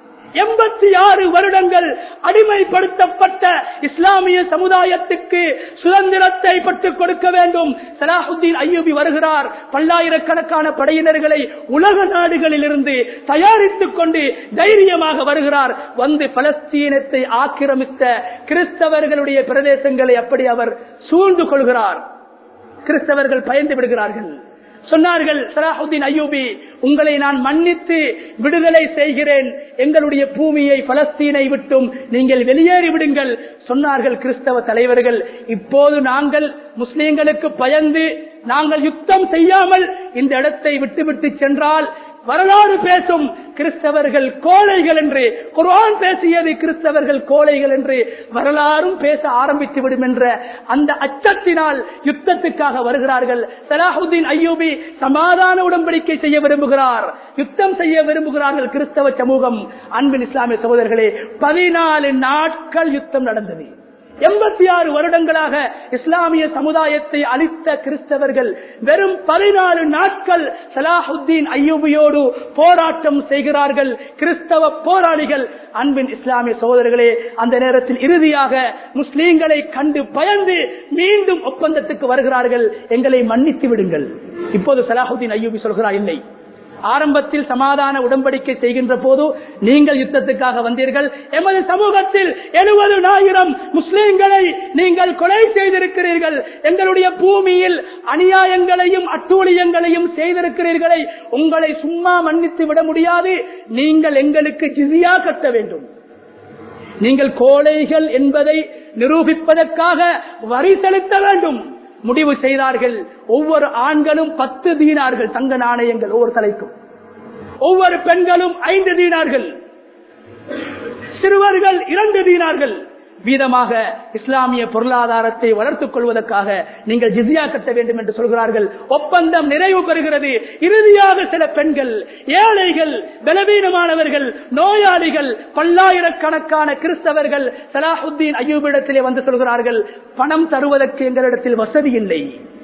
Speaker 1: 86 வருடங்கள் அடிமைப்படுத்தப்பட்ட இஸ்லாமிய சமுதாயத்துக்கு சுதந்திரத்தை பெற்றுக் கொடுக்க வேண்டும். ஸலாஹுத்தீன் அய்யூபி வருகிறார். பல்லாயிரக்கணக்கான படையினர்களை உலக நாடுகளில் இருந்து தயாரித்துக் கொண்டு தைரியமாக வருகிறார். வந்து பலஸ்தீனத்தை ஆக்கிரமித்த கிறிஸ்தவர்களுடைய பிரதேசங்களை அப்படி அவர் சூழ்ந்து கொள்கிறார். கிறிஸ்தவர்கள் பயந்து விடுகிறார்கள். சொன்னார்கள், ஸலாஹுத்தீன் அய்யூபி, உங்களை நான் மன்னித்து விடுதலை செய்கிறேன், எங்களுடைய பூமியை பலஸ்தீனை விட்டும் நீங்கள் வெளியேறி விடுங்கள். சொன்னார்கள் கிறிஸ்தவ தலைவர்கள், இப்போது நாங்கள் முஸ்லிம்களுக்கு பயந்து நாங்கள் யுத்தம் செய்யாமல் இந்த இடத்தை விட்டுவிட்டு சென்றால் வரலாறு பேசும் கிறிஸ்தவர்கள் கோழைகள் என்று, குர்ஆன் பேசியது கிறிஸ்தவர்கள் கோழைகள் என்று வரலாறும் பேச ஆரம்பித்து விடும் என்ற அந்த அச்சத்தினால் யுத்தத்துக்காக வருகிறார்கள். ஸலாஹுத்தீன் அய்யூபி சமாதான உடன்படிக்கை செய்ய விரும்புகிறார், யுத்தம் செய்ய விரும்புகிறார்கள் கிறிஸ்தவ சமூகம். அன்பின் இஸ்லாமிய சகோதரர்களே, 14 நாட்கள் யுத்தம் நடந்தது. 86 வருடங்களாக இஸ்லாமிய சமுதாயத்தை அழித்த கிறிஸ்தவர்கள் வெறும் 14 நாட்கள் ஸலாஹுத்தீன் அய்யூபியோடு போராட்டம் செய்கிறார்கள் கிறிஸ்தவ போராளிகள். அன்பின் இஸ்லாமிய சகோதரர்களே, அந்த நேரத்தில் இறுதியாக முஸ்லிம்களை கண்டு பயந்து மீண்டும் ஒப்பந்தத்துக்கு வருகிறார்கள், எங்களை மன்னித்து விடுங்கள். இப்போது ஸலாஹுத்தீன் அய்யூபி சொல்கிறார், இல்லை, ஆரம்பத்தில் சமாதான உடன்படிக்கை செய்கின்ற போது நீங்கள் யுத்தத்துக்காக வந்தீர்கள், எமது சமூகத்தில் 70,000 முஸ்லிம்களை நீங்கள் கொலை செய்திருக்கிறீர்கள், எங்களுடைய பூமியில் அநியாயங்களையும் அட்டூழியங்களையும் செய்திருக்கிறீர்களே, உங்களை சும்மா மன்னித்து விட முடியாது, நீங்கள் எங்களுக்கு ஜிஸியா கட்ட வேண்டும். நீங்கள் கோழைகள் என்பதை நிரூபிப்பதற்காக வரி செலுத்த வேண்டும். முடிவு செய்தார்கள். ஒவ்வொரு ஆண்களும் 10 தீனார்கள் தங்க நாணயங்கள் ஒவ்வொரு தலைக்கும், ஒவ்வொரு பெண்களும் 5 தீனார்கள், சிறுவர்கள் 2 தீனார்கள் வீதமாக இஸ்லாமிய பொருளாதாரத்தை வளர்த்துக் கொள்வதற்காக நீங்கள் ஜிஸியா கட்ட வேண்டும் என்று சொல்கிறார்கள். ஒப்பந்தம் நிறைவு பெறுகிறது. இறுதியாக சில பெண்கள், ஏழைகள், பலவீனமானவர்கள், நோயாளிகள், பல்லாயிரக்கணக்கான கிறிஸ்தவர்கள் ஸலாஹுத்தீன் அய்யூபிடத்திலே வந்து சொல்கிறார்கள், பணம் தருவதற்கு எங்களிடத்தில் வசதி இல்லை,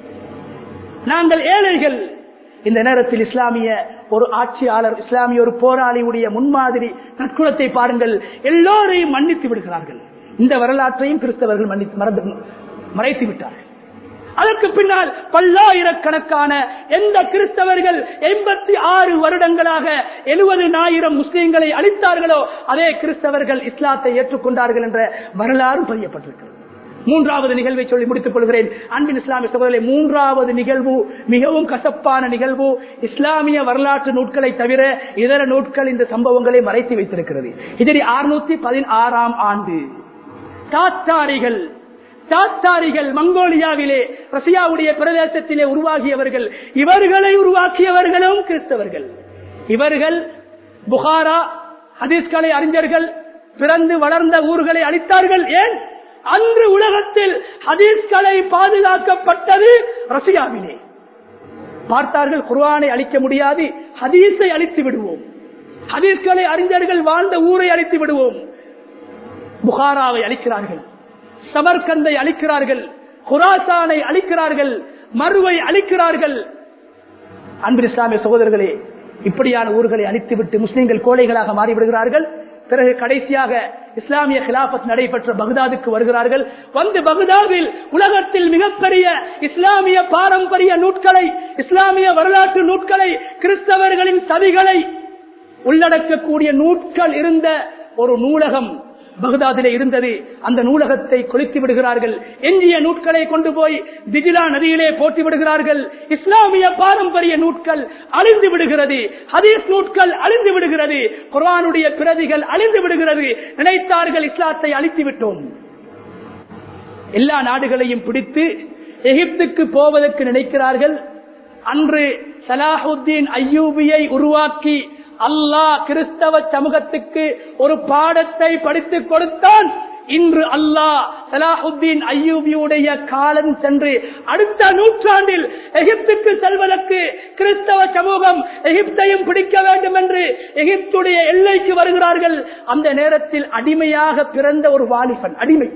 Speaker 1: நாங்கள் ஏழைகள். இந்த நேரத்தில் இஸ்லாமிய ஒரு ஆட்சியாளர், இஸ்லாமிய ஒரு போராளியுடைய முன்மாதிரி நற்குணத்தை பாருங்கள், எல்லோரையும் மன்னித்து விடுகிறார்கள். இந்த வரலாற்றையும் கிறிஸ்தவர்கள் மறைத்து விட்டார்கள். அதற்கு பின்னால் பல்லாயிரக்கணக்கான எந்த கிறிஸ்தவர்கள் 86 வருடங்களாக 70,000 முஸ்லிம்களை அழித்தார்களோ அதே கிறிஸ்தவர்கள் இஸ்லாத்தை ஏற்றுக்கொண்டார்கள் என்ற வரலாறு பதியப்பட்டிருக்கிறது. 3வது நிகழ்வை சொல்லி முடித்துக் கொள்கிறேன். அன்பின் இஸ்லாமிய சகோதரர்களே, 3வது நிகழ்வு மிகவும் கசப்பான நிகழ்வு. இஸ்லாமிய வரலாற்று நூட்களை தவிர இதர நூட்கள் இந்த சம்பவங்களை மறைத்து வைத்திருக்கிறது. ஹிஜ்ரி 616 ஆண்டு தாத்தாரிகள் மங்கோலியாவிலே, ரஷ்யாவுடைய பிரதேசத்திலே உருவாகியவர்கள், இவர்களை உருவாக்கியவர்களும் கிறிஸ்தவர்கள். இவர்கள் புகாரா ஹதீஸ்களை அறிஞர்கள் பிறந்து வளர்ந்த ஊர்களை அழித்தார்கள். ஏன்? அன்று உலகத்தில் ஹதீஸ்களை பாதுகாக்கப்பட்டது ரஷ்யாவிலே. பார்த்தார்கள், குர்ஆனை அழிக்க முடியாது, ஹதீஸை அழித்து விடுவோம், ஹதீஸ்களை அறிஞர்கள் வாழ்ந்த ஊரை அழித்து விடுவோம். புகாராவை அழிக்கிறார்கள், சமர்கந்தை அழிக்கிறார்கள், குராசானை அழிக்கிறார்கள், மருவை அழிக்கிறார்கள். அன்பு இஸ்லாமிய சகோதரர்களே, இப்படியான ஊர்களை அழித்துவிட்டு முஸ்லிம்கள் கோழைகளாக மாறிவிடுகிறார்கள். பிறகு கடைசியாக இஸ்லாமிய கிலாபத் நடைபெற்ற பக்தாதுக்கு வருகிறார்கள். வந்து பக்தாதில் உலகத்தில் மிகப்பெரிய இஸ்லாமிய பாரம்பரிய நூட்களை, இஸ்லாமிய வரலாற்று நூட்களை, கிறிஸ்தவர்களின் சதிகளை உள்ளடக்கக்கூடிய நூட்கள் இருந்த ஒரு நூலகம் பக்தாதிலே இருந்தது. அந்த நூலகத்தை கொளுத்தி விடுகிறார்கள். எஞ்சிய நூட்களை கொண்டு போய் திஜிலா நதியிலே போட்டி விடுகிறார்கள். இஸ்லாமிய பாரம்பரிய நூட்கள் அழிந்து விடுகிறது, ஹதீஸ் நூட்கள் அழிந்து விடுகிறது, குர்ஆனுடைய பிரதிகள் அழிந்து விடுகிறது. நினைத்தார்கள் இஸ்லாத்தை அழித்து விட்டோம். எல்லா நாடுகளையும் பிடித்து எகிப்துக்கு போவதற்கு நினைக்கிறார்கள். அன்று சலாஹுத்தீன் அய்யூபியை உருவாக்கி அல்லாஹ் கிறிஸ்தவ சமூகத்துக்கு ஒரு பாடத்தை படித்துக் கொடுத்தான். இன்று அல்லாஹ் சலாஹுத்தீன் அய்யூபியுடைய காலம் சென்று அடுத்த நூற்றாண்டில் எகிப்துக்கு செல்வதற்கு கிறிஸ்தவ சமூகம் எகிப்தையும் பிடிக்க வேண்டும் என்று எகிப்துடைய எல்லைக்கு வருகிறார்கள். அந்த நேரத்தில் அடிமையாக பிறந்த ஒரு வாலிபன்,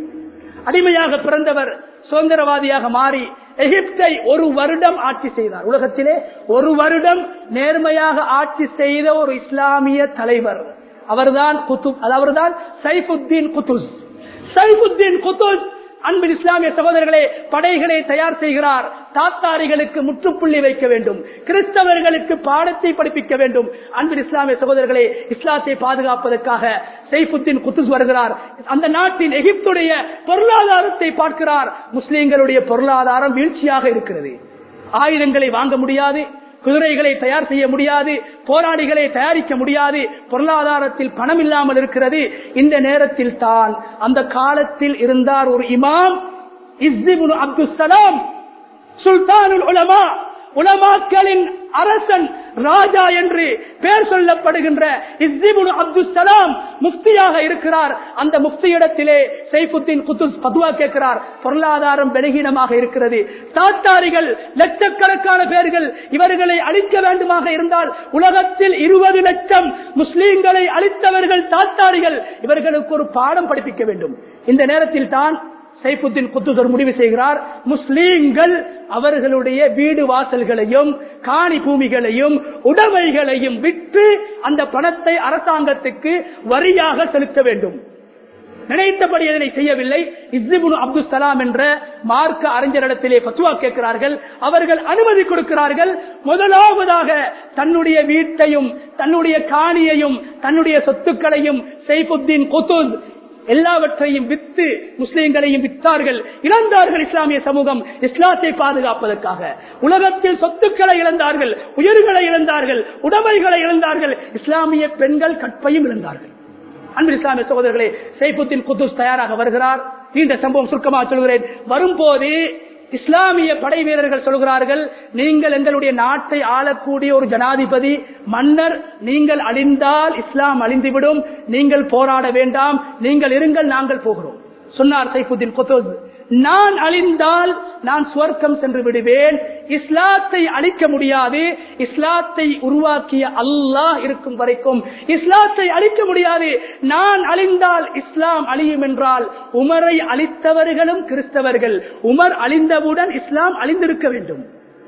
Speaker 1: அடிமையாக பிறந்தவர் சுதந்திரவாதியாக மாறி எகிப்தை ஒரு வருடம் ஆட்சி செய்தார். உலகத்திலே ஒரு வருடம் நேர்மையாக ஆட்சி செய்த ஒரு இஸ்லாமிய தலைவர் அவர்தான் குத்துப், அவர்தான் சைஃபுத்தீன் குத்துஸ். சைஃபுத்தீன் குத்துஸ் அன்பின் இஸ்லாமிய சகோதரர்களே படைகளை தயார் செய்கிறார். தாத்தாரிகளுக்கு முற்றுப்புள்ளி வைக்க வேண்டும், கிறிஸ்தவர்களுக்கு பாடத்தை படிப்பிக்க வேண்டும். அன்பின் இஸ்லாமிய சகோதரர்களே, இஸ்லாத்தை பாதுகாப்பதற்காக சைஃபுத்தீன் குத்துஸ் வருகிறார். அந்த நாட்டின் எகிப்துடைய பொருளாதாரத்தை பார்க்கிறார். முஸ்லிம்களுடைய பொருளாதாரம் வீழ்ச்சியாக இருக்கிறது. ஆயுதங்களை வாங்க முடியாது, குதிரைகளை தயார் செய்ய முடியாது, போராளிகளை தயாரிக்க முடியாது, பொருளாதாரத்தில் பணம் இல்லாமல் இருக்கிறது. இந்த நேரத்தில் தான் அந்த காலத்தில் இருந்தார் ஒரு இமாம், இஸ்ஸி இப்னு அப்துஸ்ஸலாம், சுல்தானுல் உலமா, உலமாக்களின் அரசன், ராஜா என்று பெயர் சொல்லப்படுகின்ற இஸ்ஸி இப்னு அப்துஸ்ஸலாம் முஃப்தியாக இருக்கிறார். அந்த முஃப்தியிடத்திலே சைஃபுத்தீன் குத்துஸ் ஃபத்வா கேட்கிறார். பொருளாதாரம் பலகீனமாக இருக்கிறது, தாத்தாரிகள் லட்சக்கணக்கான பேர்கள், இவர்களை அழிக்க வேண்டுமாக இருந்தால் உலகத்தில் 20 லட்சம் முஸ்லீம்களை அழித்தவர்கள் தாத்தாரிகள், இவர்களுக்கு ஒரு பாடம் படிப்பிக்க வேண்டும். இந்த நேரத்தில் தான் சைஃபுத்தீன் குத்துஸ் ஒரு முடிவு செய்கிறார். முஸ்லீம்கள் அவர்களுடைய வீடு வாசல்களையும் காணி பூமிகளையும் உடைமைகளையும் விற்று அந்த பணத்தை அரசாங்கத்துக்கு வரியாக செலுத்த வேண்டும். நினைத்தபடி இதனை செய்யவில்லை. இஸ்ஸி இப்னு அப்துஸ்ஸலாம் என்ற மார்க்க அறிஞரிடத்திலே ஃபத்வா கேட்கிறார்கள். அவர்கள் அனுமதி கொடுக்கிறார்கள். முதலாவதாக தன்னுடைய வீட்டையும் தன்னுடைய காணியையும் தன்னுடைய சொத்துக்களையும் சைஃபுத்தீன் குத்துஸ் எல்லாவற்றையும் வித்து முஸ்லிம்களையும் விற்றார்கள், இழந்தார்கள். இஸ்லாமிய சமூகம் இஸ்லாத்தை பாதுகாப்பதற்காக உலகத்தில் சொத்துக்களை இழந்தார்கள், உயிர்களை இழந்தார்கள், உடைமைகளை இழந்தார்கள், இஸ்லாமிய பெண்கள் கற்பையும் இழந்தார்கள். அன்பு இஸ்லாமிய சகோதரர்களே, சைஃபுத்தீன் குத்துஸ் தயாராக வருகிறார். இந்த சம்பவம் சுருக்கமாக சொல்கிறேன். வரும்போது இஸ்லாமிய படை வீரர்கள் சொல்கிறார்கள், நீங்கள் எங்களுடைய நாட்டை ஆளக்கூடிய ஒரு ஜனாதிபதி மன்னர், நீங்கள் அழிந்தால் இஸ்லாம் அழிந்துவிடும், நீங்கள் போராட வேண்டாம், நீங்கள் இருங்கள், நாங்கள் போகிறோம். சொன்னார் சைஃபுத்தீன் குத்துஸ், நான் அழிந்தால் நான் சுவர்க்கம் சென்று விடுவேன், இஸ்லாத்தை அழிக்க முடியாது, இஸ்லாத்தை உருவாக்கிய அல்லாஹ் இருக்கும் வரைக்கும் இஸ்லாத்தை அழிக்க முடியாது, நான் அழிந்தால் இஸ்லாம் அழியும் என்றால் உமரை அழித்தவர்களும் கிறிஸ்தவர்கள், உமர் அழிந்தவுடன் இஸ்லாம் அழிந்திருக்க வேண்டும்.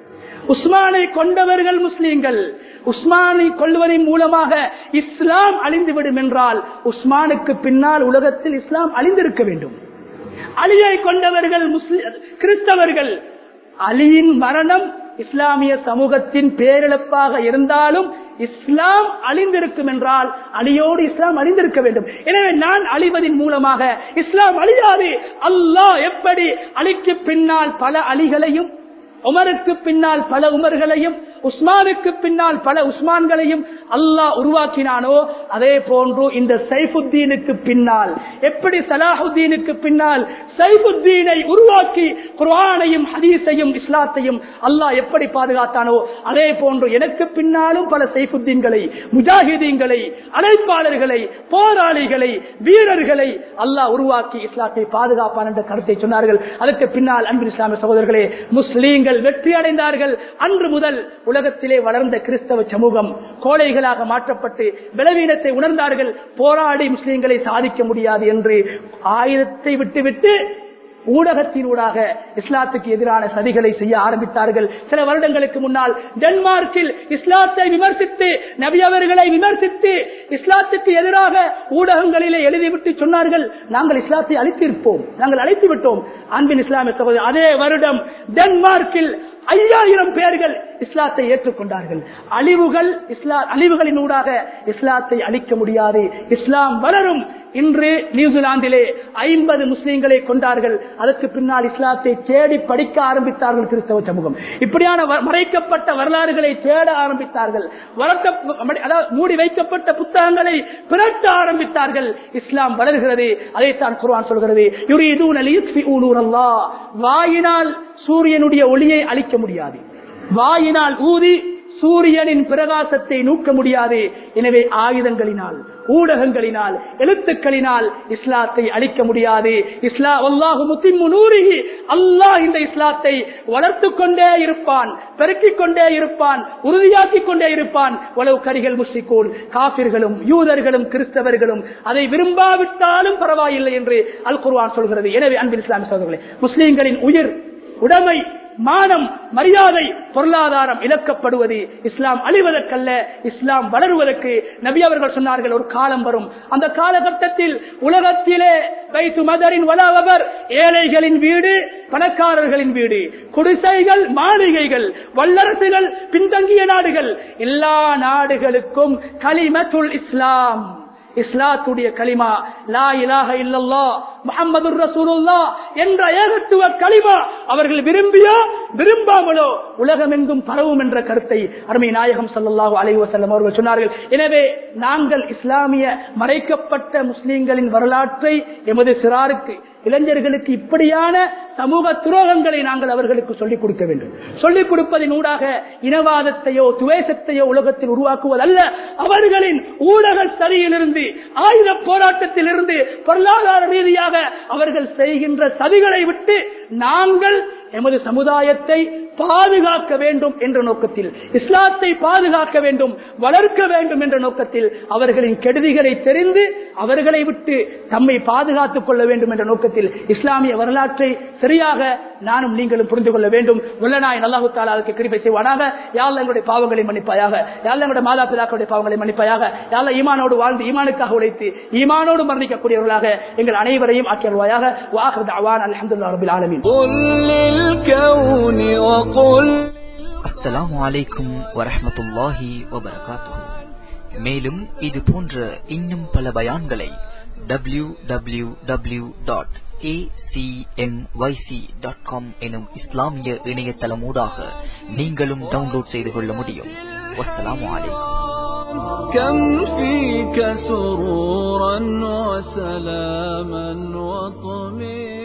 Speaker 1: உஸ்மானை கொண்டவர்கள் முஸ்லீம்கள், உஸ்மானை கொள்வதன் மூலமாக இஸ்லாம் அழிந்துவிடும் என்றால் உஸ்மானுக்கு பின்னால் உலகத்தில் இஸ்லாம் அழிந்திருக்க வேண்டும். அலியை கொண்டவர்கள் கிறிஸ்தவர்கள், அலியின் மரணம் இஸ்லாமிய சமூகத்தின் பேரிழப்பாக இருந்தாலும் இஸ்லாம் அழிந்திருக்கும் என்றால் அலியோடு இஸ்லாம் அழிந்திருக்க வேண்டும். எனவே நான் அழிவதன் மூலமாக இஸ்லாம் அழியாது. அல்லாஹ் எப்படி அலிக்கு பின்னால் பல அலிகளையும், உமருக்கு பின்னால் பல உமர்களையும், உஸ்மானுக்கு பின்னால் பல உஸ்மான்களையும் அல்லாஹ் உருவாக்கினானோ அதே போன்று இந்த சைஃபுத்தீனுக்கு பின்னால் எப்படி சலாஹுத்தீனுக்கு பின்னால் சைஃபுத்தீனை உருவாக்கி குர்ஆனையும் ஹதீஸையும் இஸ்லாத்தையும் அல்லாஹ் எப்படி பாதுகாத்தானோ அதே போன்று எனக்கு பின்னாலும் பல சைஃபுத்தீன்களை, முஜாஹிதீன்களை, அழைப்பாளர்களை, போராளிகளை, வீரர்களை அல்லாஹ் உருவாக்கி இஸ்லாத்தை பாதுகாப்பான் என்ற கருத்தை சொன்னார்கள். அதற்கு பின்னால் அன்பின் இஸ்லாமிய சகோதரர்களே, முஸ்லீம்கள் வெற்றி அடைந்தார்கள். அன்று முதல் உலகத்திலே வளர்ந்த கிறிஸ்தவ சமூகம் கோழைகளாக மாற்றப்பட்டு பலவீனத்தை உணர்ந்தார்கள். போராடி முஸ்லீம்களை சாதிக்க முடியாது என்று ஆயுதத்தை விட்டுவிட்டு ஊடகத்தினூடாக இஸ்லாத்துக்கு எதிரான சதிகளை செய்ய ஆரம்பித்தார்கள். சில வருடங்களுக்கு முன்னால் டென்மார்க்கில் இஸ்லாத்தை விமர்சித்து, நபி அவர்களை விமர்சித்து இஸ்லாத்துக்கு எதிராக ஊடகங்களிலே எழுதிவிட்டு சொன்னார்கள், நாங்கள் இஸ்லாத்தை அழித்திருப்போம், நாங்கள் அழைத்து விட்டோம். அன்பின் இஸ்லாமிய சகோதரர், அதே வருடம் டென்மார்க்கில் 5000 பேர்கள் இஸ்லாத்தை ஏற்றுக்கொண்டார்கள். அழிவுகளின் ஊடாக இஸ்லாத்தை அழிக்க முடியாது, இஸ்லாம் வளரும். இன்று நியூசிலாந்திலே 50 முஸ்லீம்களை கொண்டார்கள். அதற்கு பின்னால் இஸ்லாத்தை தேடி படிக்க ஆரம்பித்தார்கள் கிறிஸ்தவ சமூகம். இப்படியான மறைக்கப்பட்ட வரலாறுகளை தேட ஆரம்பித்தார்கள். மூடி வைக்கப்பட்ட புத்தகங்களை பிரட்ட ஆரம்பித்தார்கள். இஸ்லாம் வளர்கிறது. அதைத்தான் குர்ஆன் சொல்கிறது, யுரீதுன லியுத்ஃபிஊ நூரல்லாஹ். வாயினால் சூரியனுடைய ஒளியை அழிக்க முடியாது, வாயினால் ஊதி சூரியனின் பிரகாசத்தை நூக்க முடியாது. எனவே ஆயுதங்களினால், ஊடகங்களினால், எழுத்துக்களினால் இஸ்லாத்தை அழிக்க முடியாது. அல்லாஹு முத்திம்மு நூரிஹி, அல்லாஹ் இந்த இஸ்லாத்தை வளர்த்துக் கொண்டே இருப்பான், பெருக்கிக் கொண்டே இருப்பான், உறுதியாக்கிக் கொண்டே இருப்பான். வலவு கரிகள் முஸ்லிக்கூன், காபிர்களும் யூதர்களும் கிறிஸ்தவர்களும் அதை விரும்பாவிட்டாலும் பரவாயில்லை என்று அல் குர்ஆன் சொல்கிறது. எனவே அன்பின் இஸ்லாமிய சகோதரர்களே, முஸ்லிம்களின் உயிர், உடைமை, மானம், மரியாதை, பொருளாதாரம் இழக்கப்படுவது இஸ்லாம் அழிவதற்கல்ல, இஸ்லாம் வளருவதற்கு. நபி அவர்கள் சொன்னார்கள், ஒரு காலம் வரும், அந்த காலகட்டத்தில் உலகத்திலே பைத்து மதரின் வலாவவர், ஏழைகளின் வீடு, பணக்காரர்களின் வீடு, குடிசைகள், மாளிகைகள், வல்லரசுகள், பின்தங்கிய நாடுகள், எல்லா நாடுகளுக்கும் கலிமத்துல் இஸ்லாம், இஸ்லாத்துடைய கலிமா, லா இலாஹ இல்லல்லாஹ் முஹம்மதுர் ரசூலுல்லாஹ் என்ற ஏகத்துவ கலிமா அவர்கள் விரும்பியோ விரும்பாமலோ உலகமெங்கும் பரவும் என்ற கருத்தை அருமை நாயகம் ஸல்லல்லாஹு அலைஹி வஸல்லம் அவர்கள் சொன்னார்கள். எனவே நாங்கள் இஸ்லாமிய மறைக்கப்பட்ட முஸ்லிம்களின் வரலாற்றை எமது சிறாருக்கு, இளைஞர்களுக்கு இப்படியான சமூக துரோகங்களை நாங்கள் அவர்களுக்கு சொல்லிக் கொடுக்க வேண்டும். சொல்லிக் கொடுப்பதின் ஊடாக இனவாதத்தையோ துவேஷத்தையோ உலகத்தில் உருவாக்குவதல்ல, அவர்களின் ஊடக சரியிலிருந்து, ஆயுத போராட்டத்தில் இருந்து, பொருளாதார ரீதியாக அவர்கள் செய்கின்ற சதிகளை விட்டு நாங்கள் எமது சமுதாயத்தை பாதுகாக்க வேண்டும் என்ற நோக்கத்தில், இஸ்லாத்தை பாதுகாக்க வேண்டும், வளர்க்க வேண்டும் என்ற நோக்கத்தில், அவர்களின் கெடுதிகளை தெரிந்து அவர்களை விட்டு தம்மை பாதுகாத்துக் கொள்ள வேண்டும் என்ற நோக்கத்தில் இஸ்லாமிய வரலாற்றை சரியாக நானும் நீங்களும் புரிந்து கொள்ள வேண்டும். வல்லநாயன் அல்லாஹு தஆலா அதற்கு கிருபை செய்வானாக. யா அல்லாஹ் எங்களுடைய பாவங்களை மன்னிப்பாயாக, யா அல்லாஹ் எங்களுடைய மாதா பிதாக்களுடைய பாவங்களை மன்னிப்பாயாக, யா அல்லாஹ் ஈமானோடு வாழ்ந்து ஈமானுக்காக உழைத்து ஈமானோடு மரணிக்கக்கூடியவர்களாக எங்கள் அனைவரையும் ஆக்கியருள்வாயாக. வஆகிரு தஅவானா அல்ஹம்துலில்லாஹி ரப்பில் ஆலமீன்.
Speaker 2: அஸ்ஸலாமு அலைக்கும் வரஹ்மத்துல்லாஹி வபரகாத்துஹு. மேலும் இது போன்ற இன்னும் பல பயான்களை www.acmyc.com எனும் இஸ்லாமிய இணையதளமூடாக நீங்களும் டவுன்லோட் செய்து கொள்ள முடியும். வஸ்ஸலாமு அலைக்கும்.
Speaker 3: كم فيك سرورا وسلاما وطمئنا